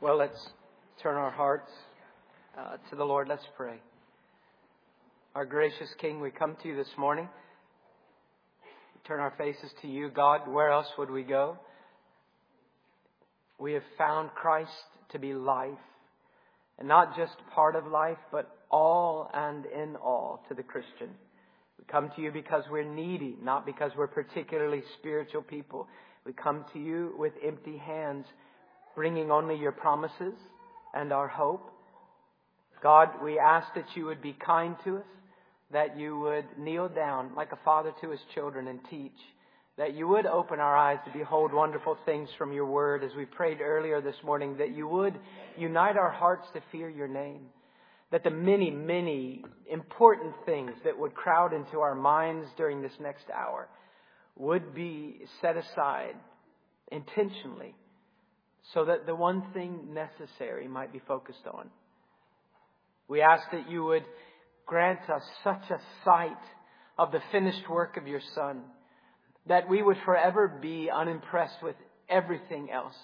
Well, let's turn our hearts to the Lord. Let's pray. Our gracious King, we come to you this morning. We turn our faces to you, God. Where else would we go? We have found Christ to be life. And not just part of life, but all and in all to the Christian. We come to you because we're needy, not because we're particularly spiritual people. We come to you with empty hands, bringing only your promises and our hope. God, we ask that you would be kind to us, that you would kneel down like a father to his children and teach, that you would open our eyes to behold wonderful things from your word, as we prayed earlier this morning, that you would unite our hearts to fear your name, that the many, many important things that would crowd into our minds during this next hour would be set aside intentionally, so that the one thing necessary might be focused on. We ask that you would grant us such a sight of the finished work of your Son, that we would forever be unimpressed with everything else.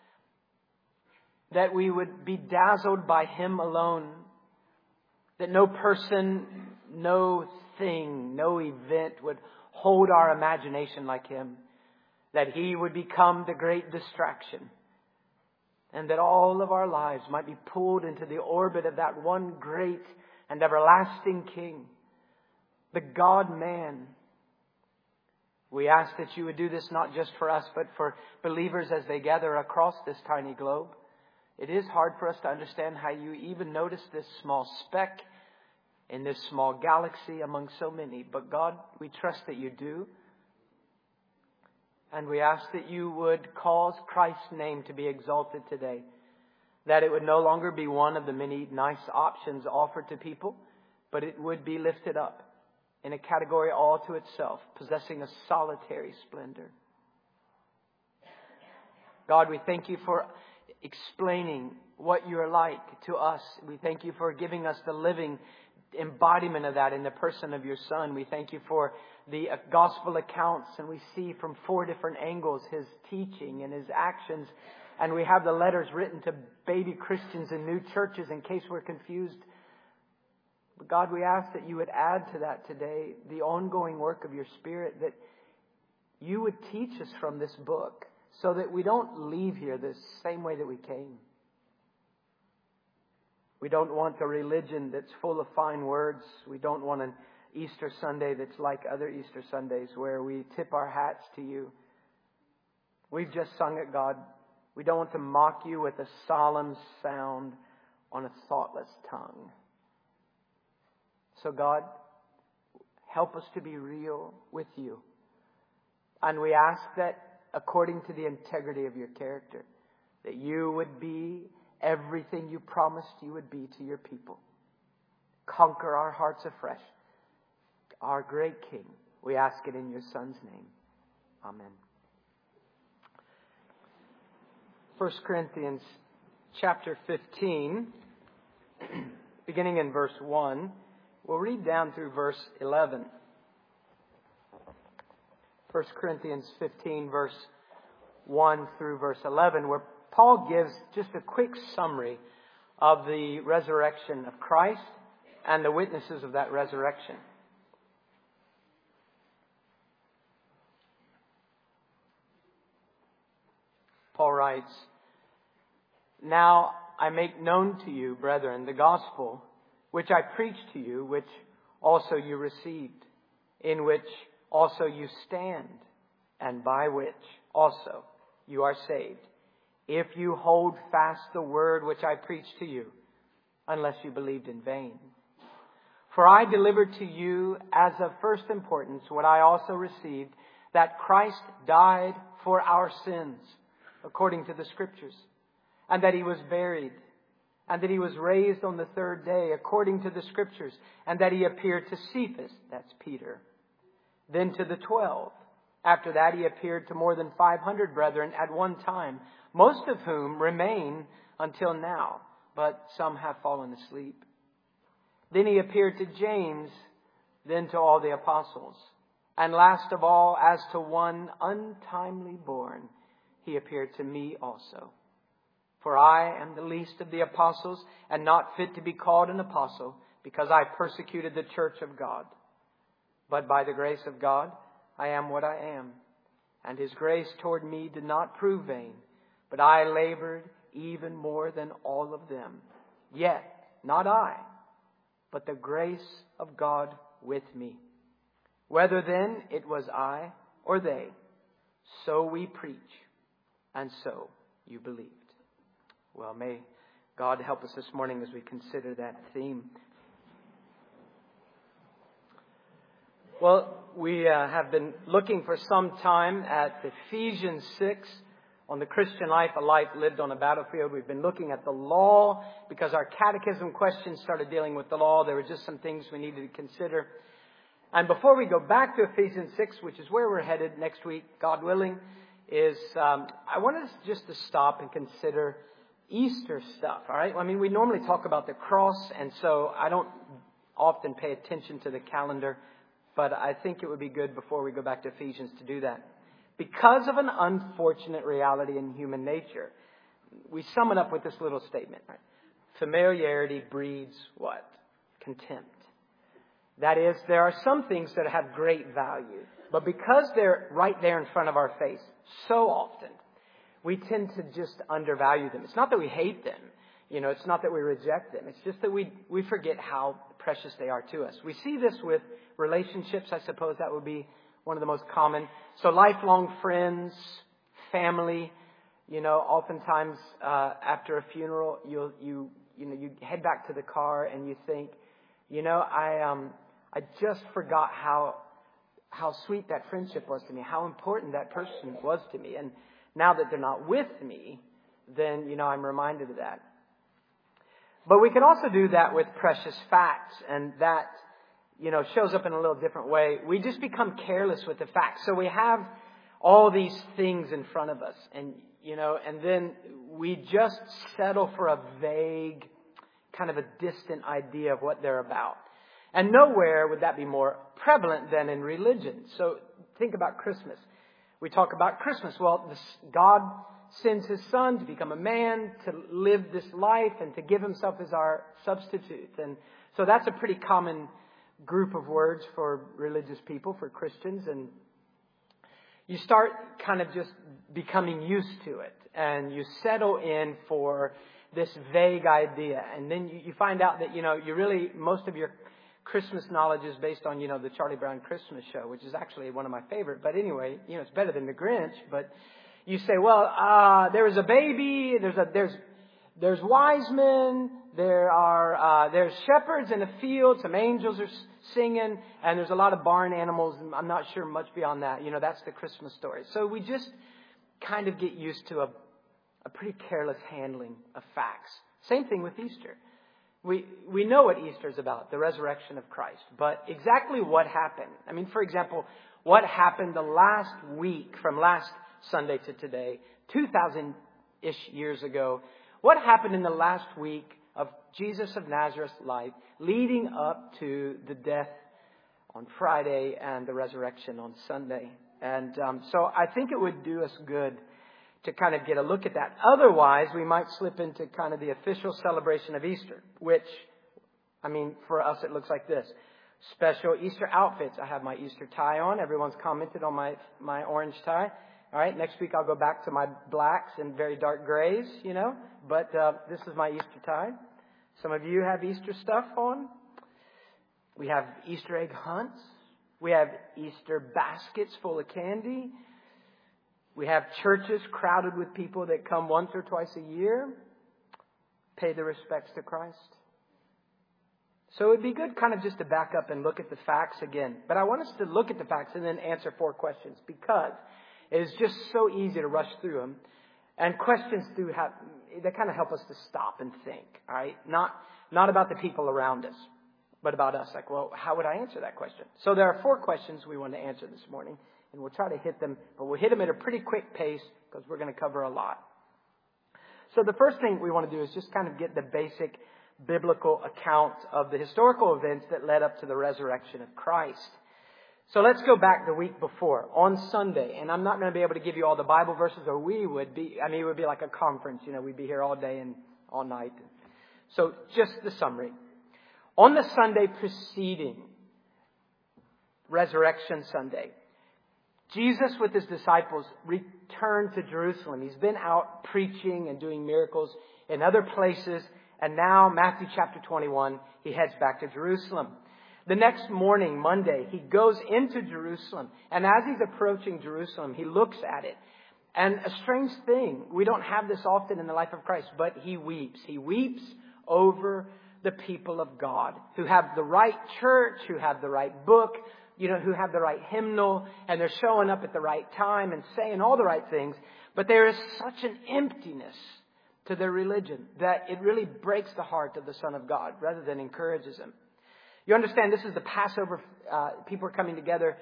That we would be dazzled by Him alone. That no person, no thing, no event would hold our imagination like Him. That He would become the great distraction. And that all of our lives might be pulled into the orbit of that one great and everlasting King, the God-man. We ask that you would do this not just for us, but for believers as they gather across this tiny globe. It is hard for us to understand how you even notice this small speck in this small galaxy among so many. But God, we trust that you do. And we ask that you would cause Christ's name to be exalted today. That it would no longer be one of the many nice options offered to people, but it would be lifted up in a category all to itself, possessing a solitary splendor. God, we thank you for explaining what you're like to us. We thank you for giving us the living embodiment of that in the person of your Son. We thank you for the gospel accounts, and we see from 4 different angles his teaching and his actions. And we have the letters written to baby Christians in new churches in case we're confused. But God, we ask that you would add to that today the ongoing work of your Spirit, that you would teach us from this book so that we don't leave here the same way that we came. We don't want a religion that's full of fine words. We don't want an Easter Sunday that's like other Easter Sundays where we tip our hats to you. We've just sung it, God. We don't want to mock you with a solemn sound on a thoughtless tongue. So God, help us to be real with you. And we ask that according to the integrity of your character, that you would be everything you promised you would be to your people. Conquer our hearts afresh. Our great King, we ask it in your Son's name. Amen. 1 Corinthians chapter 15, beginning in verse 1. We'll read down through verse 11. 1 Corinthians 15, verse 1 through verse 11, where Paul gives just a quick summary of the resurrection of Christ and the witnesses of that resurrection. Paul writes, "Now I make known to you, brethren, the gospel which I preached to you, which also you received, in which also you stand, and by which also you are saved, if you hold fast the word which I preached to you, unless you believed in vain. For I delivered to you as of first importance what I also received, that Christ died for our sins, according to the Scriptures, and that He was buried, and that He was raised on the 3rd day, according to the Scriptures, and that He appeared to Cephas," that's Peter, "then to the 12. After that He appeared to more than 500 brethren at one time, most of whom remain until now, but some have fallen asleep. Then He appeared to James, then to all the apostles. And last of all, as to one untimely born, He appeared to me also. For I am the least of the apostles, and not fit to be called an apostle, because I persecuted the church of God. But by the grace of God, I am what I am. And His grace toward me did not prove vain, but I labored even more than all of them. Yet, not I, but the grace of God with me. Whether then it was I or they, so we preach, and so you believed. Well, may God help us this morning as we consider that theme. Well, we have been looking for some time at Ephesians 6 on the Christian life, a life lived on a battlefield. We've been looking at the law because our catechism questions started dealing with the law. There were just some things we needed to consider. And before we go back to Ephesians 6, which is where we're headed next week, God willing, is I want us just to stop and consider Easter stuff, all right? I mean, we normally talk about the cross, and so I don't often pay attention to the calendar, but I think it would be good before we go back to Ephesians to do that. Because of an unfortunate reality in human nature, we sum it up with this little statement, right? Familiarity breeds what? Contempt. That is, there are some things that have great value, but because they're right there in front of our face so often, we tend to just undervalue them. It's not that we hate them. It's not that we reject them. It's just that we forget how precious they are to us. We see this with relationships. I suppose that would be one of the most common. So lifelong friends, family, oftentimes after a funeral, you head back to the car and you think, I just forgot how sweet that friendship was to me, how important that person was to me. And now that they're not with me, then, I'm reminded of that. But we can also do that with precious facts, and that, shows up in a little different way. We just become careless with the facts. So we have all these things in front of us, and then we just settle for a vague, kind of a distant idea of what they're about. And nowhere would that be more prevalent than in religion. So think about Christmas. We talk about Christmas. Well, God sends His Son to become a man, to live this life, and to give Himself as our substitute. And so that's a pretty common group of words for religious people, for Christians. And you start kind of just becoming used to it. And you settle in for this vague idea. And then you find out that, you really, most of your Christmas knowledge is based on, the Charlie Brown Christmas show, which is actually one of my favorite. But anyway, it's better than the Grinch. But you say, well, there was a baby, there's wise men, there's shepherds in a field, some angels are singing, and there's a lot of barn animals. And I'm not sure much beyond that. That's the Christmas story. So we just kind of get used to a pretty careless handling of facts. Same thing with Easter. We know what Easter is about, the resurrection of Christ. But exactly what happened? I mean, for example, what happened the last week from last Sunday to today, 2,000-ish years ago? What happened in the last week of Jesus of Nazareth's life leading up to the death on Friday and the resurrection on Sunday? And so I think it would do us good to kind of get a look at that. Otherwise, we might slip into kind of the official celebration of Easter, which, for us, it looks like this. Special Easter outfits. I have my Easter tie on. Everyone's commented on my orange tie. All right, next week I'll go back to my blacks and very dark grays, But this is my Easter tie. Some of you have Easter stuff on. We have Easter egg hunts. We have Easter baskets full of candy. We have churches crowded with people that come once or twice a year, pay their respects to Christ. So it'd be good kind of just to back up and look at the facts again. But I want us to look at the facts and then answer 4 questions, because it is just so easy to rush through them. And questions they kind of help us to stop and think, all right? Not about the people around us, but about us. Like, well, how would I answer that question? So there are 4 questions we want to answer this morning. And we'll try to hit them, but we'll hit them at a pretty quick pace because we're going to cover a lot. So the first thing we want to do is just kind of get the basic biblical account of the historical events that led up to the resurrection of Christ. So let's go back the week before, on Sunday. And I'm not going to be able to give you all the Bible verses, or we would be. I mean, it would be like a conference. We'd be here all day and all night. So just the summary. On the Sunday preceding Resurrection Sunday, Jesus with his disciples returned to Jerusalem. He's been out preaching and doing miracles in other places. And now, Matthew chapter 21, he heads back to Jerusalem. The next morning, Monday, he goes into Jerusalem. And as he's approaching Jerusalem, he looks at it. And a strange thing, we don't have this often in the life of Christ, but he weeps. He weeps over the people of God who have the right church, who have the right book, who have the right hymnal, and they're showing up at the right time and saying all the right things. But there is such an emptiness to their religion that it really breaks the heart of the Son of God rather than encourages him. You understand, this is the Passover. People are coming together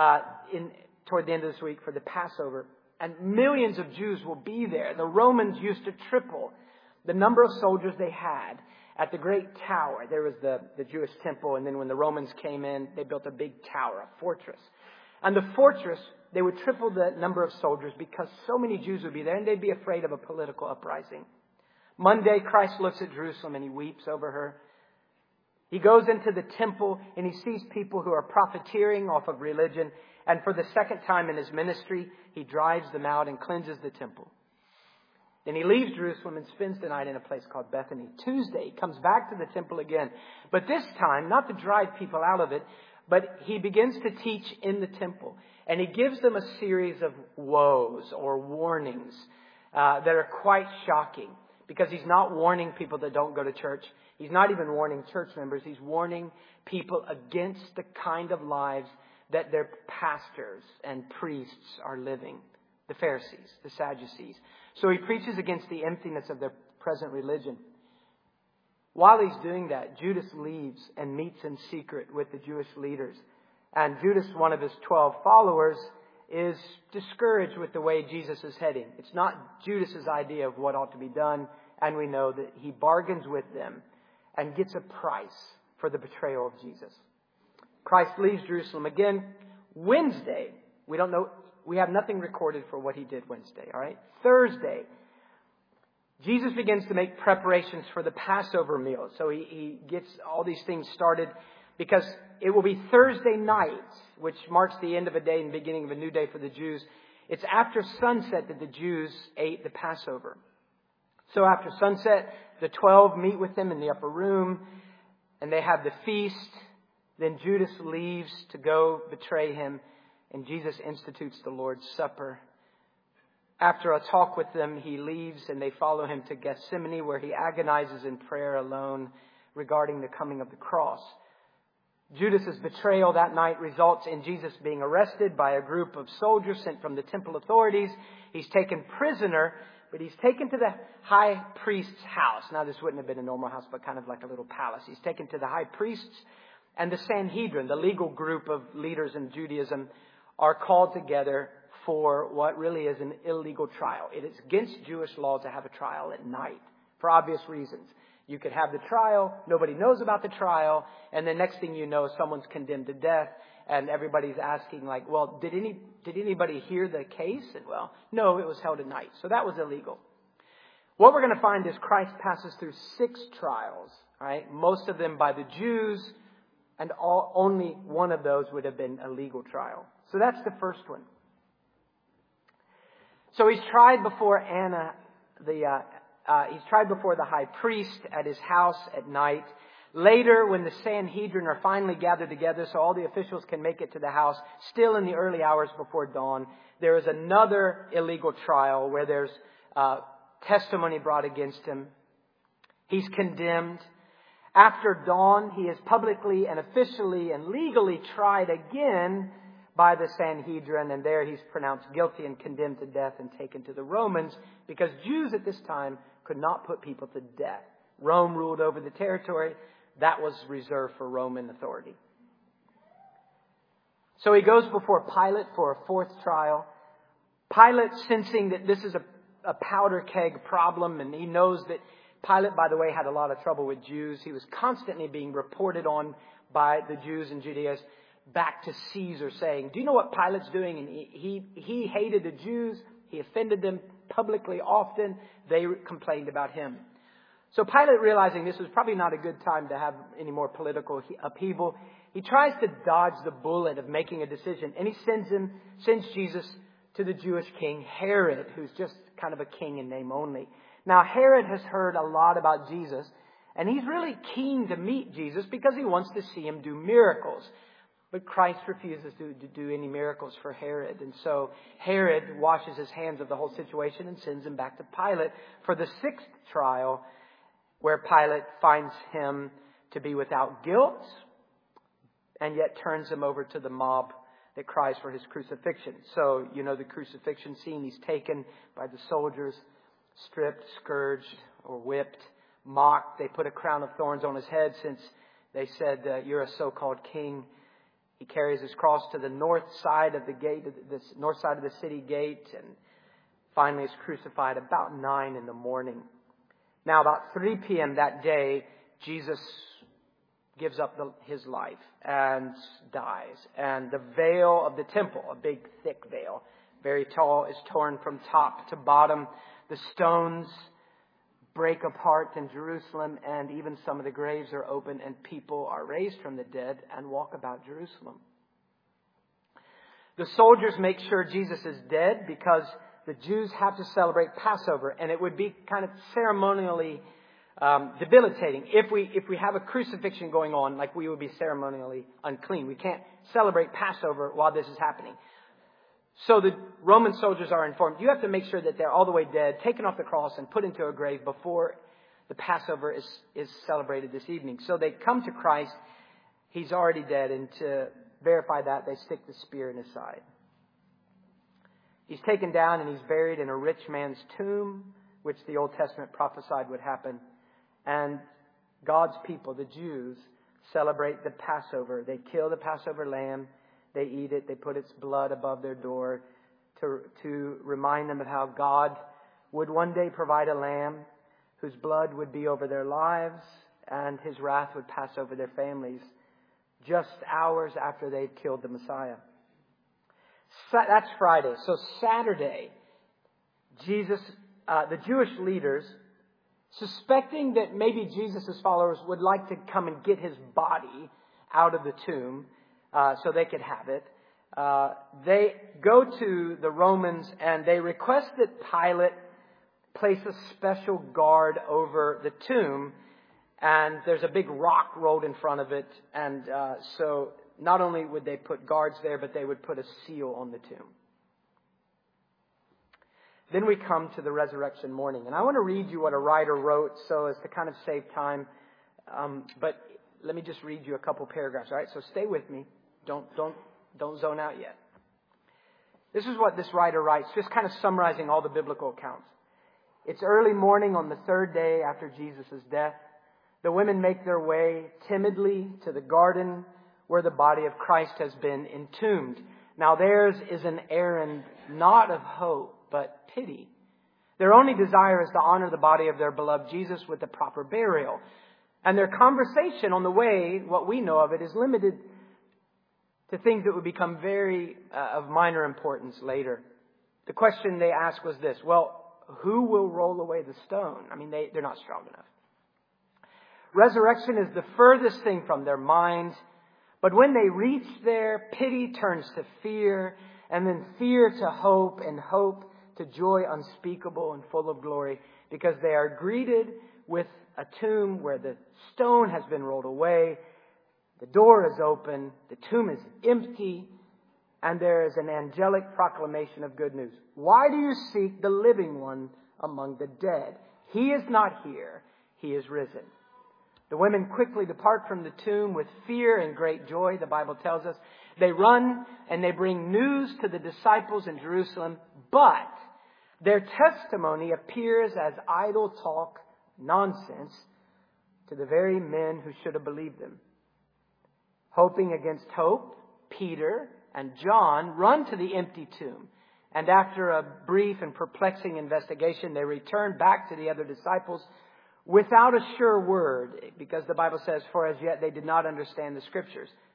toward the end of this week for the Passover. And millions of Jews will be there. The Romans used to triple the number of soldiers they had at the great tower. There was the Jewish temple. And then when the Romans came in, they built a big tower, a fortress. And the fortress, they would triple the number of soldiers because so many Jews would be there. And they'd be afraid of a political uprising. Monday, Christ looks at Jerusalem and he weeps over her. He goes into the temple and he sees people who are profiteering off of religion. And for the second time in his ministry, he drives them out and cleanses the temple. Then he leaves Jerusalem and spends the night in a place called Bethany. Tuesday, he comes back to the temple again. But this time, not to drive people out of it, but he begins to teach in the temple. And he gives them a series of woes or warnings that are quite shocking. Because he's not warning people that don't go to church. He's not even warning church members. He's warning people against the kind of lives that their pastors and priests are living. The Pharisees, the Sadducees. So he preaches against the emptiness of their present religion. While he's doing that, Judas leaves and meets in secret with the Jewish leaders. And Judas, one of his 12 followers, is discouraged with the way Jesus is heading. It's not Judas's idea of what ought to be done. And we know that he bargains with them and gets a price for the betrayal of Jesus. Christ leaves Jerusalem again. Wednesday, we don't know. We have nothing recorded for what he did Wednesday. All right. Thursday, Jesus begins to make preparations for the Passover meal. So he gets all these things started because it will be Thursday night, which marks the end of a day and beginning of a new day for the Jews. It's after sunset that the Jews ate the Passover. So after sunset, the 12 meet with him in the upper room and they have the feast. Then Judas leaves to go betray him and Jesus institutes the Lord's Supper. After a talk with them, he leaves and they follow him to Gethsemane where he agonizes in prayer alone regarding the coming of the cross. Judas' betrayal that night results in Jesus being arrested by a group of soldiers sent from the temple authorities. He's taken prisoner, but he's taken to the high priest's house. Now, this wouldn't have been a normal house, but kind of like a little palace. He's taken to the high priests and the Sanhedrin, the legal group of leaders in Judaism, are called together for what really is an illegal trial. It is against Jewish law to have a trial at night for obvious reasons. You could have the trial, nobody knows about the trial, and the next thing you know, someone's condemned to death, and everybody's asking like, well, did anybody hear the case? And well, no, it was held at night. So that was illegal. What we're going to find is Christ passes through 6 trials, right? Most of them by the Jews, and only one of those would have been a legal trial. So that's the first one. So he's tried before he's tried before the high priest at his house at night. Later, when the Sanhedrin are finally gathered together so all the officials can make it to the house, still in the early hours before dawn, there is another illegal trial where there's testimony brought against him. He's condemned. After dawn, he is publicly and officially and legally tried again by the Sanhedrin, and there he's pronounced guilty and condemned to death and taken to the Romans, because Jews at this time could not put people to death. Rome ruled over the territory. That was reserved for Roman authority. So he goes before Pilate for a 4th trial. Pilate, sensing that this is a powder keg problem, and he knows that Pilate, by the way, had a lot of trouble with Jews. He was constantly being reported on by the Jews in Judea back to Caesar saying, do you know what Pilate's doing? And he hated the Jews. He offended them publicly often. They complained about him. So Pilate, realizing this was probably not a good time to have any more political upheaval, he tries to dodge the bullet of making a decision. And he sends Jesus to the Jewish king Herod, who's just kind of a king in name only. Now Herod has heard a lot about Jesus, and he's really keen to meet Jesus because he wants to see him do miracles. But Christ refuses to do any miracles for Herod. And so Herod washes his hands of the whole situation and sends him back to Pilate for the 6th trial, where Pilate finds him to be without guilt and yet turns him over to the mob that cries for his crucifixion. So, you know the crucifixion scene. He's taken by the soldiers, stripped, scourged, or whipped, mocked. They put a crown of thorns on his head since they said, you're a so-called king. He carries his cross to the north side of the gate, the north side of the city gate, and finally is crucified about 9 a.m. Now, about 3 p.m. that day, Jesus gives up his life and dies. And the veil of the temple, a big thick veil, very tall, is torn from top to bottom. The stones break apart in Jerusalem, and even some of the graves are open, and people are raised from the dead and walk about Jerusalem. The soldiers make sure Jesus is dead because the Jews have to celebrate Passover, and it would be kind of ceremonially debilitating if we have a crucifixion going on. Like, we would be ceremonially unclean. We can't celebrate Passover while this is happening. So the Roman soldiers are informed, you have to make sure that they're all the way dead, taken off the cross, and put into a grave before the Passover is celebrated this evening. So they come to Christ. He's already dead, and to verify that, they stick the spear in his side. He's taken down and he's buried in a rich man's tomb, which the Old Testament prophesied would happen. And God's people, the Jews, celebrate the Passover. They kill the Passover lamb. They eat it. They put its blood above their door to remind them of how God would one day provide a lamb whose blood would be over their lives and his wrath would pass over their families just hours after they'd killed the Messiah. That's Friday. So Saturday, the Jewish leaders, suspecting that maybe Jesus' followers would like to come and get his body out of the tomb, so they could have it. They go to the Romans and they request that Pilate place a special guard over the tomb. And there's a big rock rolled in front of it. And so not only would they put guards there, but they would put a seal on the tomb. Then we come to the resurrection morning. And I want to read you what a writer wrote so as to kind of save time. But let me just read you a couple paragraphs, all right? So stay with me. Don't zone out yet. This is what this writer writes, just kind of summarizing all the biblical accounts. It's early morning on the 3rd day after Jesus' death. The women make their way timidly to the garden where the body of Christ has been entombed. Now theirs is an errand not of hope, but pity. Their only desire is to honor the body of their beloved Jesus with the proper burial. And their conversation on the way, what we know of it, is limited to things that would become very of minor importance later. The question they asked was this: well, who will roll away the stone? I mean, they're not strong enough. Resurrection is the furthest thing from their minds. But when they reach there, pity turns to fear, and then fear to hope, and hope to joy unspeakable and full of glory, because they are greeted with a tomb where the stone has been rolled away. The door is open, the tomb is empty, and there is an angelic proclamation of good news. Why do you seek the living one among the dead? He is not here, he is risen. The women quickly depart from the tomb with fear and great joy, the Bible tells us. They run and they bring news to the disciples in Jerusalem, but their testimony appears as idle talk, nonsense, to the very men who should have believed them. Hoping against hope, Peter and John run to the empty tomb. And after a brief and perplexing investigation, they return back to the other disciples without a sure word, because the Bible says, for as yet they did not understand the Scriptures.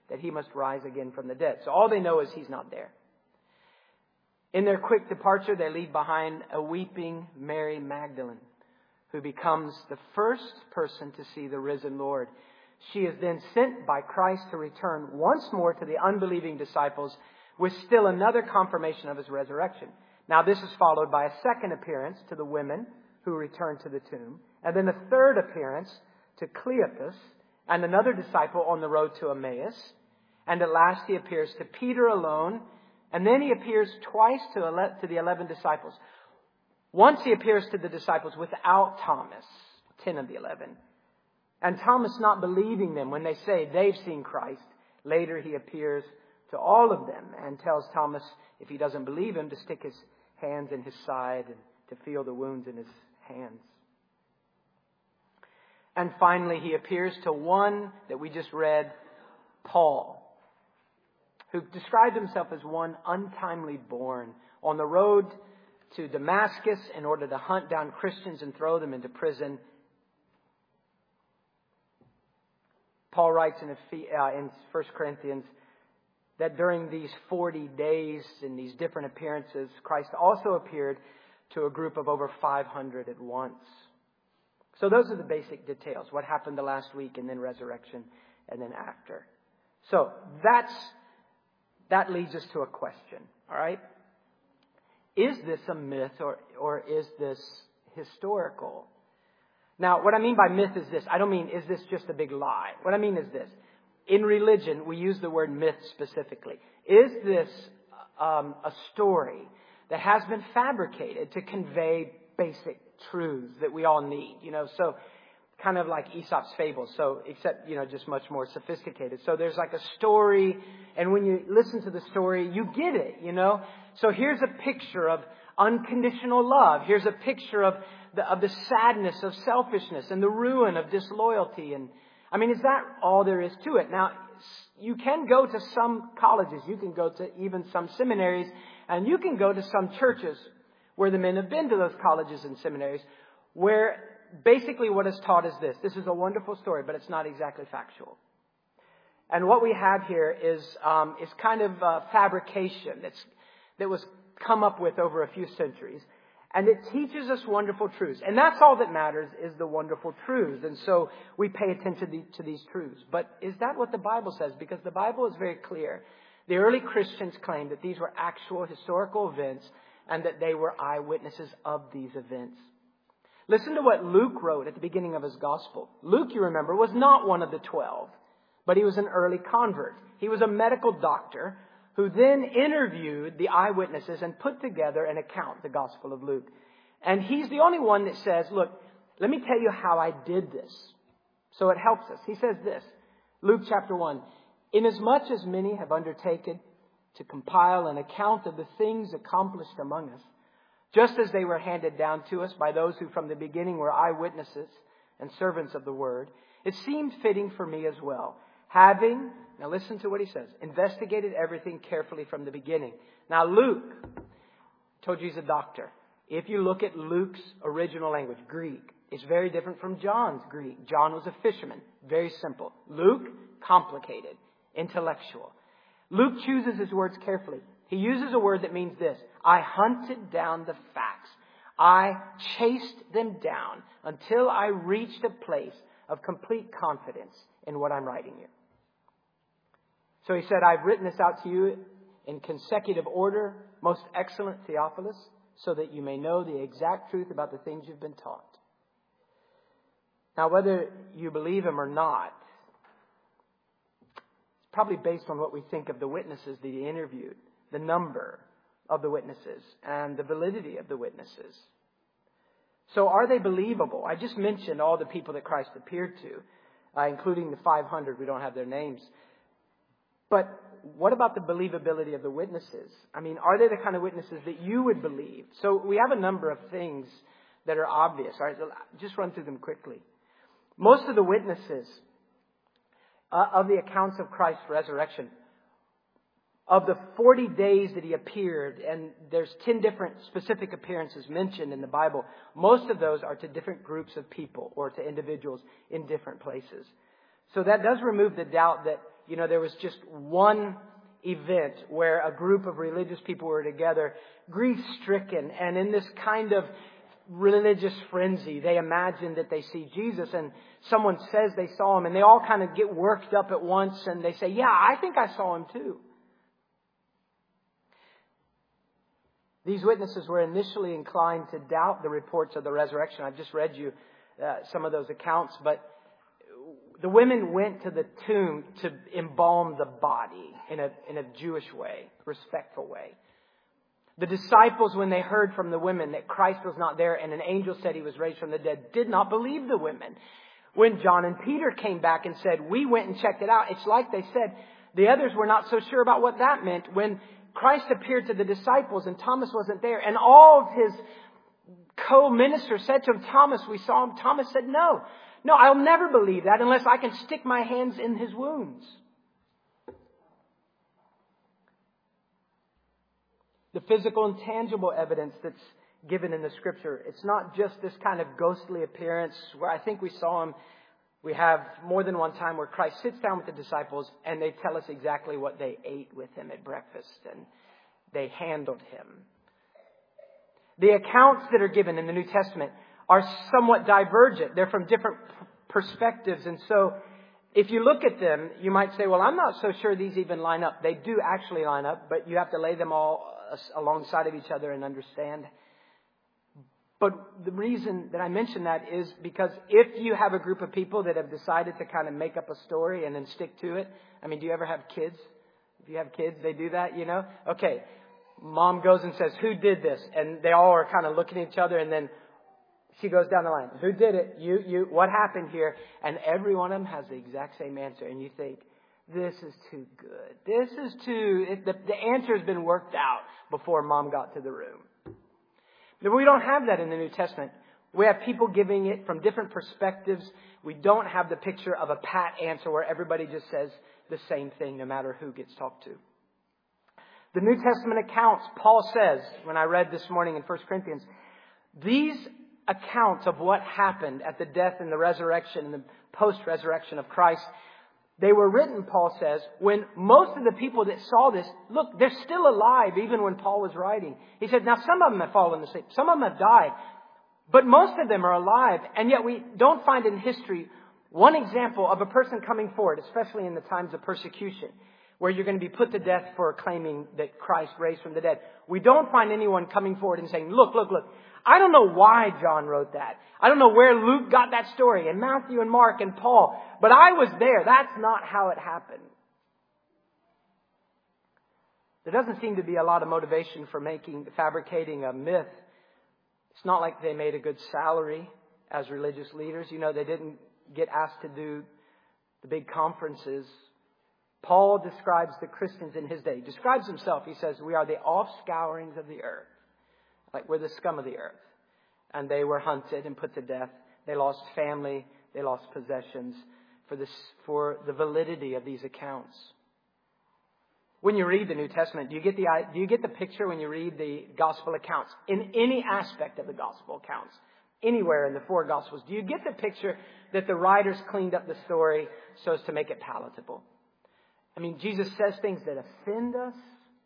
that he must rise again from the dead. So all they know is he's not there. In their quick departure, they leave behind a weeping Mary Magdalene, who becomes the first person to see the risen Lord. She is then sent by Christ to return once more to the unbelieving disciples with still another confirmation of his resurrection. Now this is followed by a second appearance to the women who return to the tomb, and then a third appearance to Cleopas and another disciple on the road to Emmaus. And at last he appears to Peter alone, and then he appears twice to the 11 disciples. Once he appears to the disciples without Thomas, 10 of the 11. And Thomas not believing them when they say they've seen Christ. Later he appears to all of them and tells Thomas, if he doesn't believe him, to stick his hands in his side and to feel the wounds in his hands. And finally he appears to one that we just read, Paul, who described himself as one untimely born on the road to Damascus in order to hunt down Christians and throw them into prison. Paul writes in 1 Corinthians that during these 40 days in these different appearances, Christ also appeared to a group of over 500 at once. So those are the basic details. What happened the last week, and then resurrection, and then after. So that leads us to a question. All right? Is this a myth or is this historical? Now, what I mean by myth is this. I don't mean, is this just a big lie? What I mean is this. In religion, we use the word myth specifically. Is this a story that has been fabricated to convey basic truths that we all need? So kind of like Aesop's fables. So except, just much more sophisticated. So there's like a story, and when you listen to the story, you get it, So here's a picture of unconditional love. Here's a picture of the sadness of selfishness and the ruin of disloyalty. And is that all there is to it? Now, you can go to some colleges. You can go to even some seminaries. And you can go to some churches where the men have been to those colleges and seminaries, where basically what is taught is this. This is a wonderful story, but it's not exactly factual. And what we have here is kind of fabrication that was come up with over a few centuries. And it teaches us wonderful truths. And that's all that matters, is the wonderful truths. And so we pay attention to these truths. But is that what the Bible says? Because the Bible is very clear. The early Christians claimed that these were actual historical events and that they were eyewitnesses of these events. Listen to what Luke wrote at the beginning of his gospel. Luke, you remember, was not one of the 12, but he was an early convert. He was a medical doctor who then interviewed the eyewitnesses and put together an account, the Gospel of Luke. And he's the only one that says, look, let me tell you how I did this. So it helps us. He says this, Luke chapter 1, inasmuch as many have undertaken to compile an account of the things accomplished among us, just as they were handed down to us by those who from the beginning were eyewitnesses and servants of the word, it seemed fitting for me as well, having, now listen to what he says, investigated everything carefully from the beginning. Now Luke, I told you he's a doctor. If you look at Luke's original language, Greek, it's very different from John's Greek. John was a fisherman. Very simple. Luke, complicated, intellectual. Luke chooses his words carefully. He uses a word that means this. I hunted down the facts. I chased them down until I reached a place of complete confidence in what I'm writing here. So he said, I've written this out to you in consecutive order, most excellent Theophilus, so that you may know the exact truth about the things you've been taught. Now, whether you believe him or not, it's probably based on what we think of the witnesses that he interviewed, the number of the witnesses, and the validity of the witnesses. So are they believable? I just mentioned all the people that Christ appeared to, including the 500. We don't have their names. But what about the believability of the witnesses? Are they the kind of witnesses that you would believe? So we have a number of things that are obvious. All right, so just run through them quickly. Most of the witnesses of the accounts of Christ's resurrection, of the 40 days that he appeared, and there's 10 different specific appearances mentioned in the Bible, most of those are to different groups of people or to individuals in different places. So that does remove the doubt that there was just one event where a group of religious people were together, grief-stricken, and in this kind of religious frenzy, they imagine that they see Jesus, and someone says they saw him, and they all kind of get worked up at once, and they say, yeah, I think I saw him too. These witnesses were initially inclined to doubt the reports of the resurrection. I've just read you some of those accounts, but the women went to the tomb to embalm the body in a Jewish way, respectful way. The disciples, when they heard from the women that Christ was not there and an angel said he was raised from the dead, did not believe the women. When John and Peter came back and said, we went and checked it out, it's like they said, the others were not so sure about what that meant. When Christ appeared to the disciples and Thomas wasn't there, and all of his co-ministers said to him, Thomas, we saw him. Thomas said, no, I'll never believe that unless I can stick my hands in his wounds. The physical and tangible evidence that's given in the Scripture, it's not just this kind of ghostly appearance where I think we saw him. We have more than one time where Christ sits down with the disciples and they tell us exactly what they ate with him at breakfast, and they handled him. The accounts that are given in the New Testament are somewhat divergent. They're from different perspectives. And so if you look at them, you might say, well, I'm not so sure these even line up. They do actually line up, but you have to lay them all alongside of each other and understand. But the reason that I mention that is because if you have a group of people that have decided to kind of make up a story and then stick to it. I mean, do you ever have kids? If you have kids, they do that, Okay, mom goes and says, who did this? And they all are kind of looking at each other, and then she goes down the line. Who did it? You. What happened here? And every one of them has the exact same answer. And you think, this is too good. The answer has been worked out before mom got to the room. But we don't have that in the New Testament. We have people giving it from different perspectives. We don't have the picture of a pat answer where everybody just says the same thing no matter who gets talked to. The New Testament accounts, Paul says, when I read this morning in 1 Corinthians, these accounts of what happened at the death and the resurrection and the post-resurrection of Christ, they were written, Paul says, when most of the people that saw this, look, they're still alive even when Paul was writing. He said, now some of them have fallen asleep, some of them have died, but most of them are alive. And yet we don't find in history one example of a person coming forward, especially in the times of persecution, where you're going to be put to death for claiming that Christ raised from the dead. We don't find anyone coming forward and saying, look, I don't know why John wrote that. I don't know where Luke got that story, and Matthew and Mark and Paul, but I was there. That's not how it happened. There doesn't seem to be a lot of motivation for fabricating a myth. It's not like they made a good salary as religious leaders. They didn't get asked to do the big conferences. Paul describes the Christians in his day. He describes himself. He says, we are the offscourings of the earth. Like we're the scum of the earth. And they were hunted and put to death. They lost family. They lost possessions for the validity of these accounts. When you read the New Testament, do you get the picture when you read the gospel accounts? In any aspect of the gospel accounts, anywhere in the four gospels, do you get the picture that the writers cleaned up the story so as to make it palatable? I mean, Jesus says things that offend us.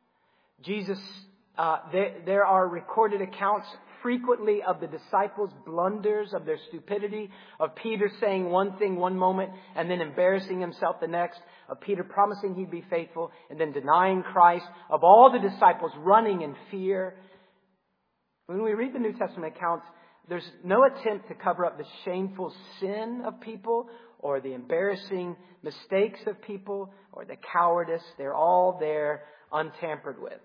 There are recorded accounts frequently of the disciples' blunders, of their stupidity, of Peter saying one thing one moment and then embarrassing himself the next, of Peter promising he'd be faithful and then denying Christ, of all the disciples running in fear. When we read the New Testament accounts, there's no attempt to cover up the shameful sin of people or the embarrassing mistakes of people or the cowardice. They're all there untampered with.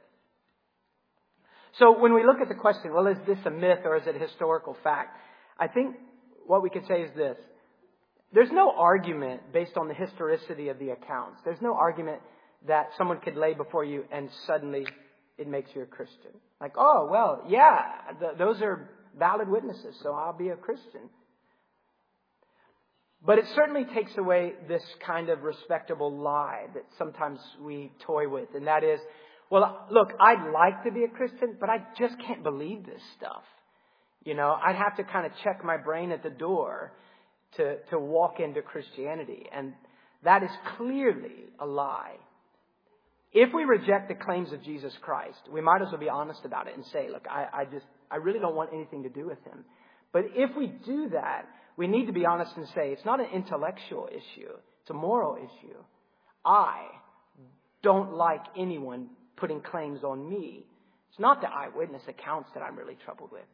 So when we look at the question, well, is this a myth or is it a historical fact? I think what we could say is this. There's no argument based on the historicity of the accounts. There's no argument that someone could lay before you and suddenly it makes you a Christian. Like, oh, well, yeah, those are valid witnesses, so I'll be a Christian. But it certainly takes away this kind of respectable lie that sometimes we toy with. And that is, well, look, I'd like to be a Christian, but I just can't believe this stuff. I'd have to kind of check my brain at the door to walk into Christianity. And That is clearly a lie. If we reject the claims of Jesus Christ, we might as well be honest about it and say, look, I really don't want anything to do with him. But if we do that, we need to be honest and say, it's not an intellectual issue. It's a moral issue. I don't like anyone putting claims on me. It's not the eyewitness accounts that I'm really troubled with.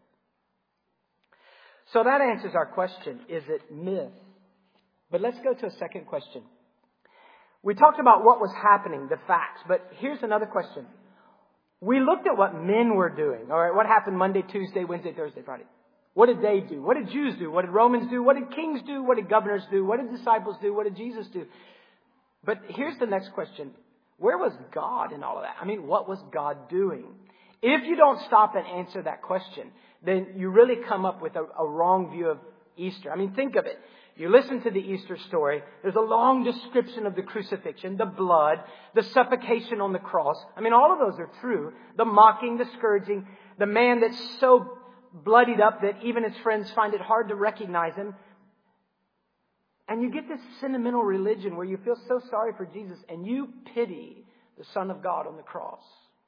So that answers our question, is it myth? But let's go to a second question. We talked about what was happening, the facts, but here's another question. We looked at what men were doing. All right, what happened Monday, Tuesday, Wednesday, Thursday, Friday? What did they do? What did Jews do? What did Romans do? What did kings do? What did governors do? What did disciples do? What did Jesus do? But here's the next question. Where was God in all of that? I mean, what was God doing? If you don't stop and answer that question, then you really come up with a wrong view of Easter. I mean, think of it. You listen to the Easter story. There's a long description of the crucifixion, the blood, the suffocation on the cross. I mean, all of those are true. The mocking, the scourging, the man that's so bloodied up that even his friends find it hard to recognize him. And you get this sentimental religion where you feel so sorry for Jesus and you pity the Son of God on the cross.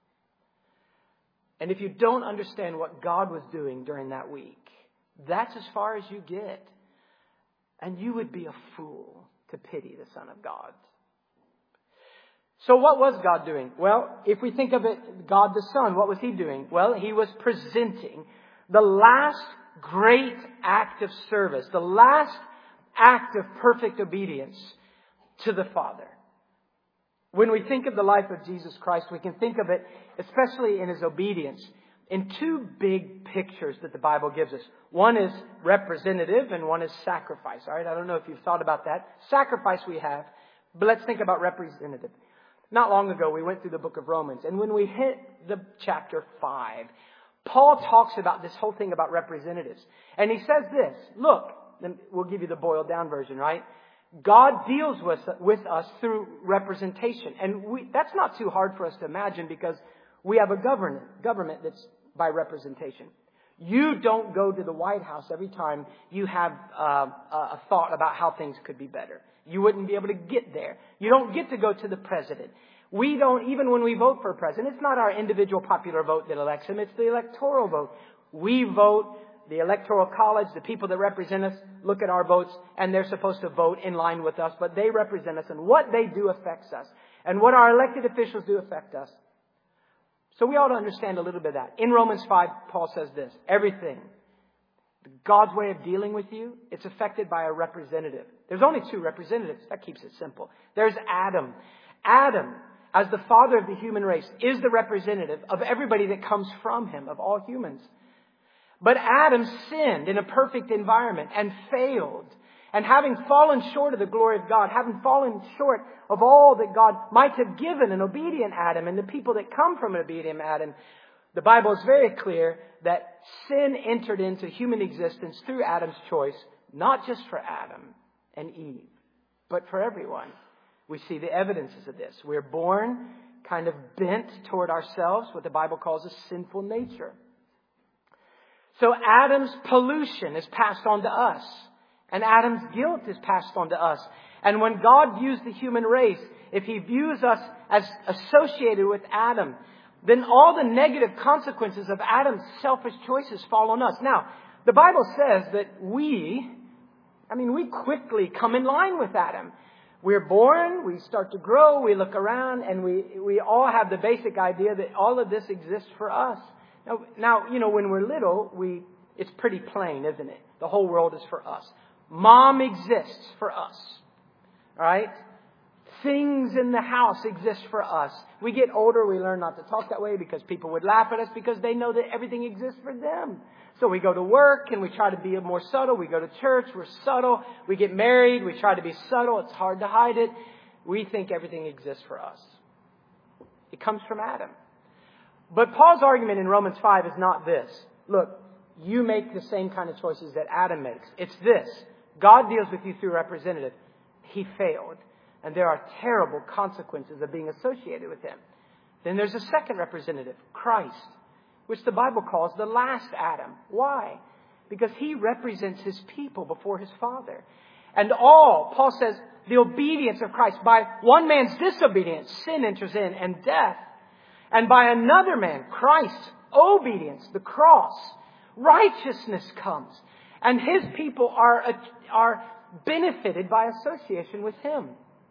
And if you don't understand what God was doing during that week, that's as far as you get. And you would be a fool to pity the Son of God. So what was God doing? Well, if we think of it, God the Son, what was he doing? Well, he was presenting the last great act of service, the last act of perfect obedience to the Father. When we think of the life of Jesus Christ, we can think of it, especially in his obedience, in two big pictures that the Bible gives us. One is representative and one is sacrifice. All right, I don't know if you've thought about that. Sacrifice we have, but let's think about representative. Not long ago, we went through the book of Romans, and when we hit the chapter 5, Paul talks about this whole thing about representatives. And he says this, look, we'll give you the boiled down version, right? God deals with us through representation. And that's not too hard for us to imagine because we have a government that's by representation. You don't go to the White House every time you have a thought about how things could be better. You wouldn't be able to get there. You don't get to go to the president. We don't, even when we vote for a president, it's not our individual popular vote that elects him. It's the electoral vote. We vote, the electoral college, the people that represent us, look at our votes, and they're supposed to vote in line with us, but they represent us, and what they do affects us. And what our elected officials do affect us. So we ought to understand a little bit of that. In Romans 5, Paul says this, everything, God's way of dealing with you, it's affected by a representative. There's only two representatives. That keeps it simple. There's Adam. Adam, as the father of the human race, is the representative of everybody that comes from him, of all humans. But Adam sinned in a perfect environment and failed. And having fallen short of the glory of God, having fallen short of all that God might have given an obedient Adam and the people that come from an obedient Adam, the Bible is very clear that sin entered into human existence through Adam's choice, not just for Adam and Eve, but for everyone. We see the evidences of this. We're born kind of bent toward ourselves, what the Bible calls a sinful nature. So Adam's pollution is passed on to us. And Adam's guilt is passed on to us. And when God views the human race, if he views us as associated with Adam, then all the negative consequences of Adam's selfish choices fall on us. Now, the Bible says that we quickly come in line with Adam. We're born, we start to grow, we look around, and we all have the basic idea that all of this exists for us. Now, when we're little, it's pretty plain, isn't it? The whole world is for us. Mom exists for us. All right? Things in the house exist for us. We get older, we learn not to talk that way because people would laugh at us because they know that everything exists for them. So we go to work and we try to be more subtle. We go to church, we're subtle. We get married, we try to be subtle. It's hard to hide it. We think everything exists for us. It comes from Adam. But Paul's argument in Romans 5 is not this. Look, you make the same kind of choices that Adam makes. It's this. God deals with you through a representative. He failed. And there are terrible consequences of being associated with him. Then there's a second representative, Christ, which the Bible calls the last Adam. Why? Because he represents his people before his Father. And all, Paul says, the obedience of Christ. By one man's disobedience, sin enters in and death. And by another man, Christ's obedience, the cross, righteousness comes. And His people are benefited by association with Him.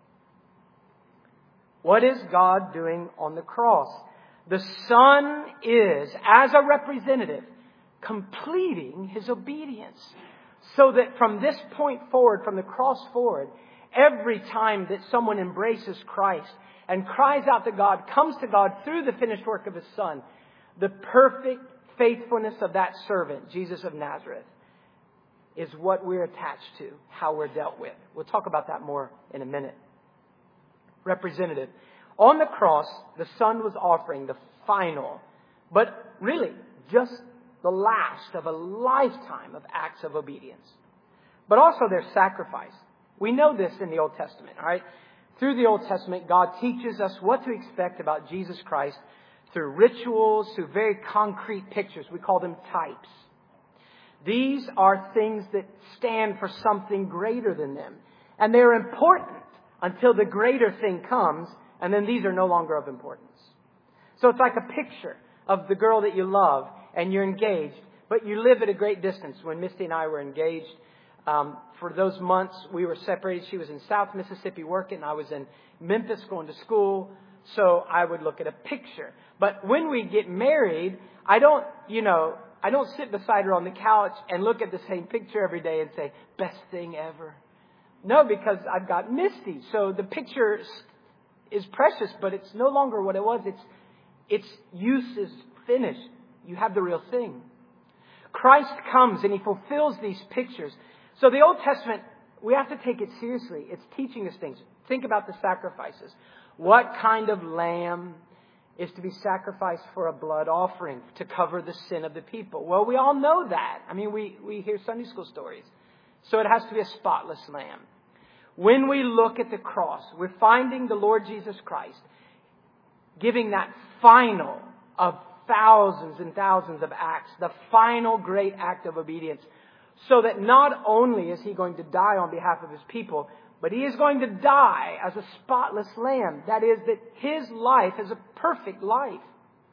What is God doing on the cross? The Son is, as a representative, completing His obedience. So that from this point forward, from the cross forward, every time that someone embraces Christ and cries out to God, comes to God through the finished work of His Son, the perfect faithfulness of that servant, Jesus of Nazareth, is what we're attached to, how we're dealt with. We'll talk about that more in a minute. Representative. On the cross, the Son was offering the final, but really just the last of a lifetime of acts of obedience. But also their sacrifice. We know this in the Old Testament, all right? Through the Old Testament, God teaches us what to expect about Jesus Christ through rituals, through very concrete pictures. We call them types. These are things that stand for something greater than them. And they're important until the greater thing comes, and then these are no longer of importance. So it's like a picture of the girl that you love, and you're engaged, but you live at a great distance. When Misty and I were engaged, for those months we were separated. She was in South Mississippi working. I was in Memphis going to school. So I would look at a picture. But when we get married, I don't sit beside her on the couch and look at the same picture every day and say, best thing ever. No, because I've got Misty. So the picture is precious, but it's no longer what it was. Its use is finished. You have the real thing. Christ comes and He fulfills these pictures. So the Old Testament, we have to take it seriously. It's teaching us things. Think about the sacrifices. What kind of lamb is to be sacrificed for a blood offering to cover the sin of the people? Well, we all know that. I mean, we hear Sunday school stories. So it has to be a spotless lamb. When we look at the cross, we're finding the Lord Jesus Christ giving that final of thousands and thousands of acts, the final great act of obedience, so that not only is He going to die on behalf of His people, but He is going to die as a spotless lamb. That is, that His life is a perfect life.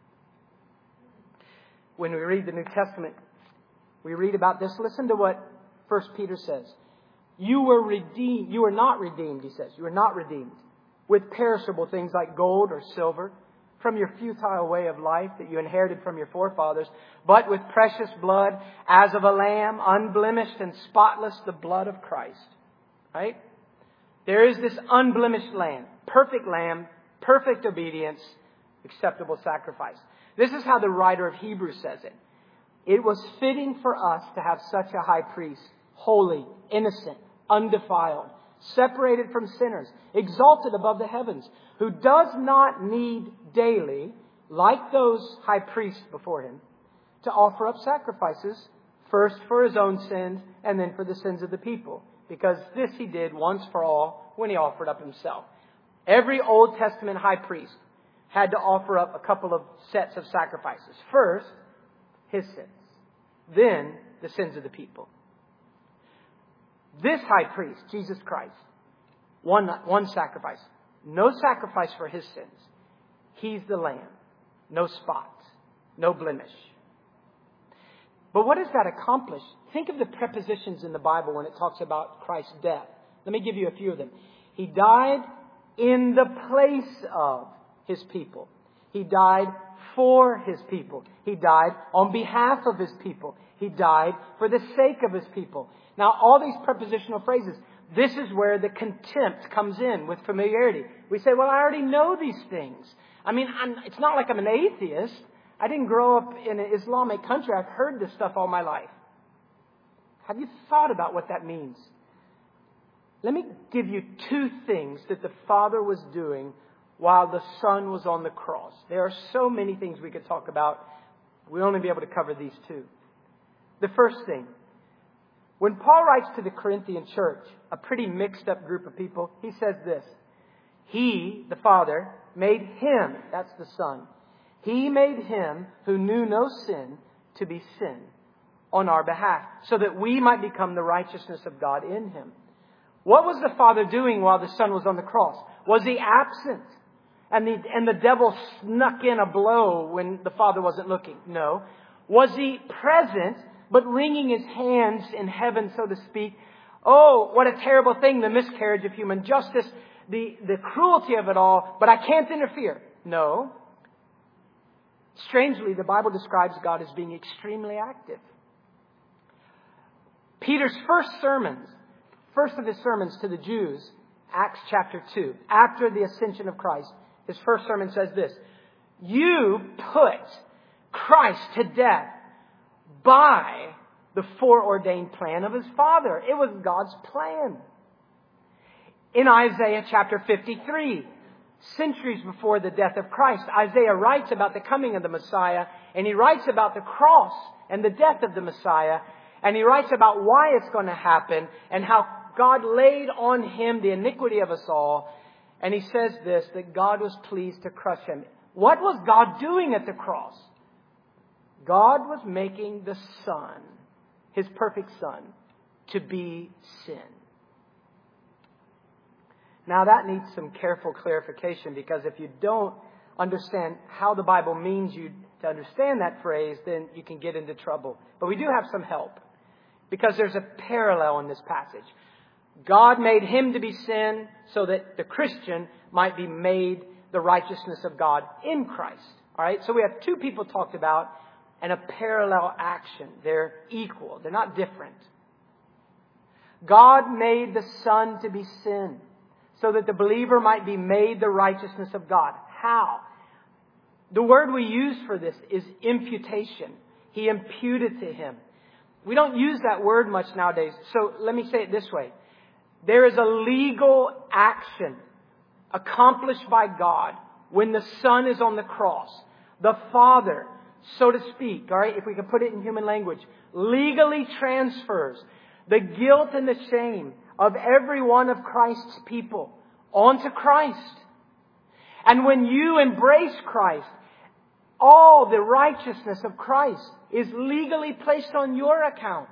When we read the New Testament, we read about this. Listen to what 1 Peter says. You were redeemed. You were not redeemed, he says. You were not redeemed with perishable things like gold or silver from your futile way of life that you inherited from your forefathers, but with precious blood as of a lamb, unblemished and spotless, the blood of Christ. Right? There is this unblemished lamb, perfect obedience, acceptable sacrifice. This is how the writer of Hebrews says it. It was fitting for us to have such a high priest, holy, innocent, undefiled, separated from sinners, exalted above the heavens, who does not need daily, like those high priests before Him, to offer up sacrifices, first for His own sins and then for the sins of the people. Because this He did once for all when He offered up Himself. Every Old Testament high priest had to offer up a couple of sets of sacrifices. First, his sins. Then, the sins of the people. This high priest, Jesus Christ, one sacrifice. No sacrifice for His sins. He's the Lamb. No spot. No blemish. But what does that accomplish? Think of the prepositions in the Bible when it talks about Christ's death. Let me give you a few of them. He died in the place of His people. He died for His people. He died on behalf of His people. He died for the sake of His people. Now, all these prepositional phrases, this is where the contempt comes in with familiarity. We say, well, I already know these things. I mean, it's not like I'm an atheist. I didn't grow up in an Islamic country. I've heard this stuff all my life. Have you thought about what that means? Let me give you two things that the Father was doing while the Son was on the cross. There are so many things we could talk about. We'll only be able to cover these two. The first thing, when Paul writes to the Corinthian church, a pretty mixed up group of people, he says this. He, the Father, made Him, that's the Son. He made Him who knew no sin to be sin on our behalf, so that we might become the righteousness of God in Him. What was the Father doing while the Son was on the cross? Was He absent? And the devil snuck in a blow when the Father wasn't looking? No. Was He present, but wringing His hands in heaven, so to speak? Oh, what a terrible thing, the miscarriage of human justice, the cruelty of it all, but I can't interfere. No. Strangely, the Bible describes God as being extremely active. Peter's first of his sermons to the Jews, Acts chapter 2, after the ascension of Christ, his first sermon says this: you put Christ to death by the foreordained plan of His Father. It was God's plan. In Isaiah chapter 53, centuries before the death of Christ, Isaiah writes about the coming of the Messiah, and he writes about the cross and the death of the Messiah, and he writes about why it's going to happen and how God laid on Him the iniquity of us all. And he says this, that God was pleased to crush Him. What was God doing at the cross? God was making the Son, His perfect Son, to be sin. Now that needs some careful clarification, because if you don't understand how the Bible means you to understand that phrase, then you can get into trouble. But we do have some help, because there's a parallel in this passage. God made Him to be sin so that the Christian might be made the righteousness of God in Christ. All right? So we have two people talked about and a parallel action. They're equal. They're not different. God made the Son to be sin so that the believer might be made the righteousness of God. How? The word we use for this is imputation. He imputed to Him. We don't use that word much nowadays. So let me say it this way. There is a legal action accomplished by God when the Son is on the cross. The Father, so to speak, all right, if we can put it in human language, legally transfers the guilt and the shame of every one of Christ's people onto Christ. And when you embrace Christ, all the righteousness of Christ is legally placed on your account.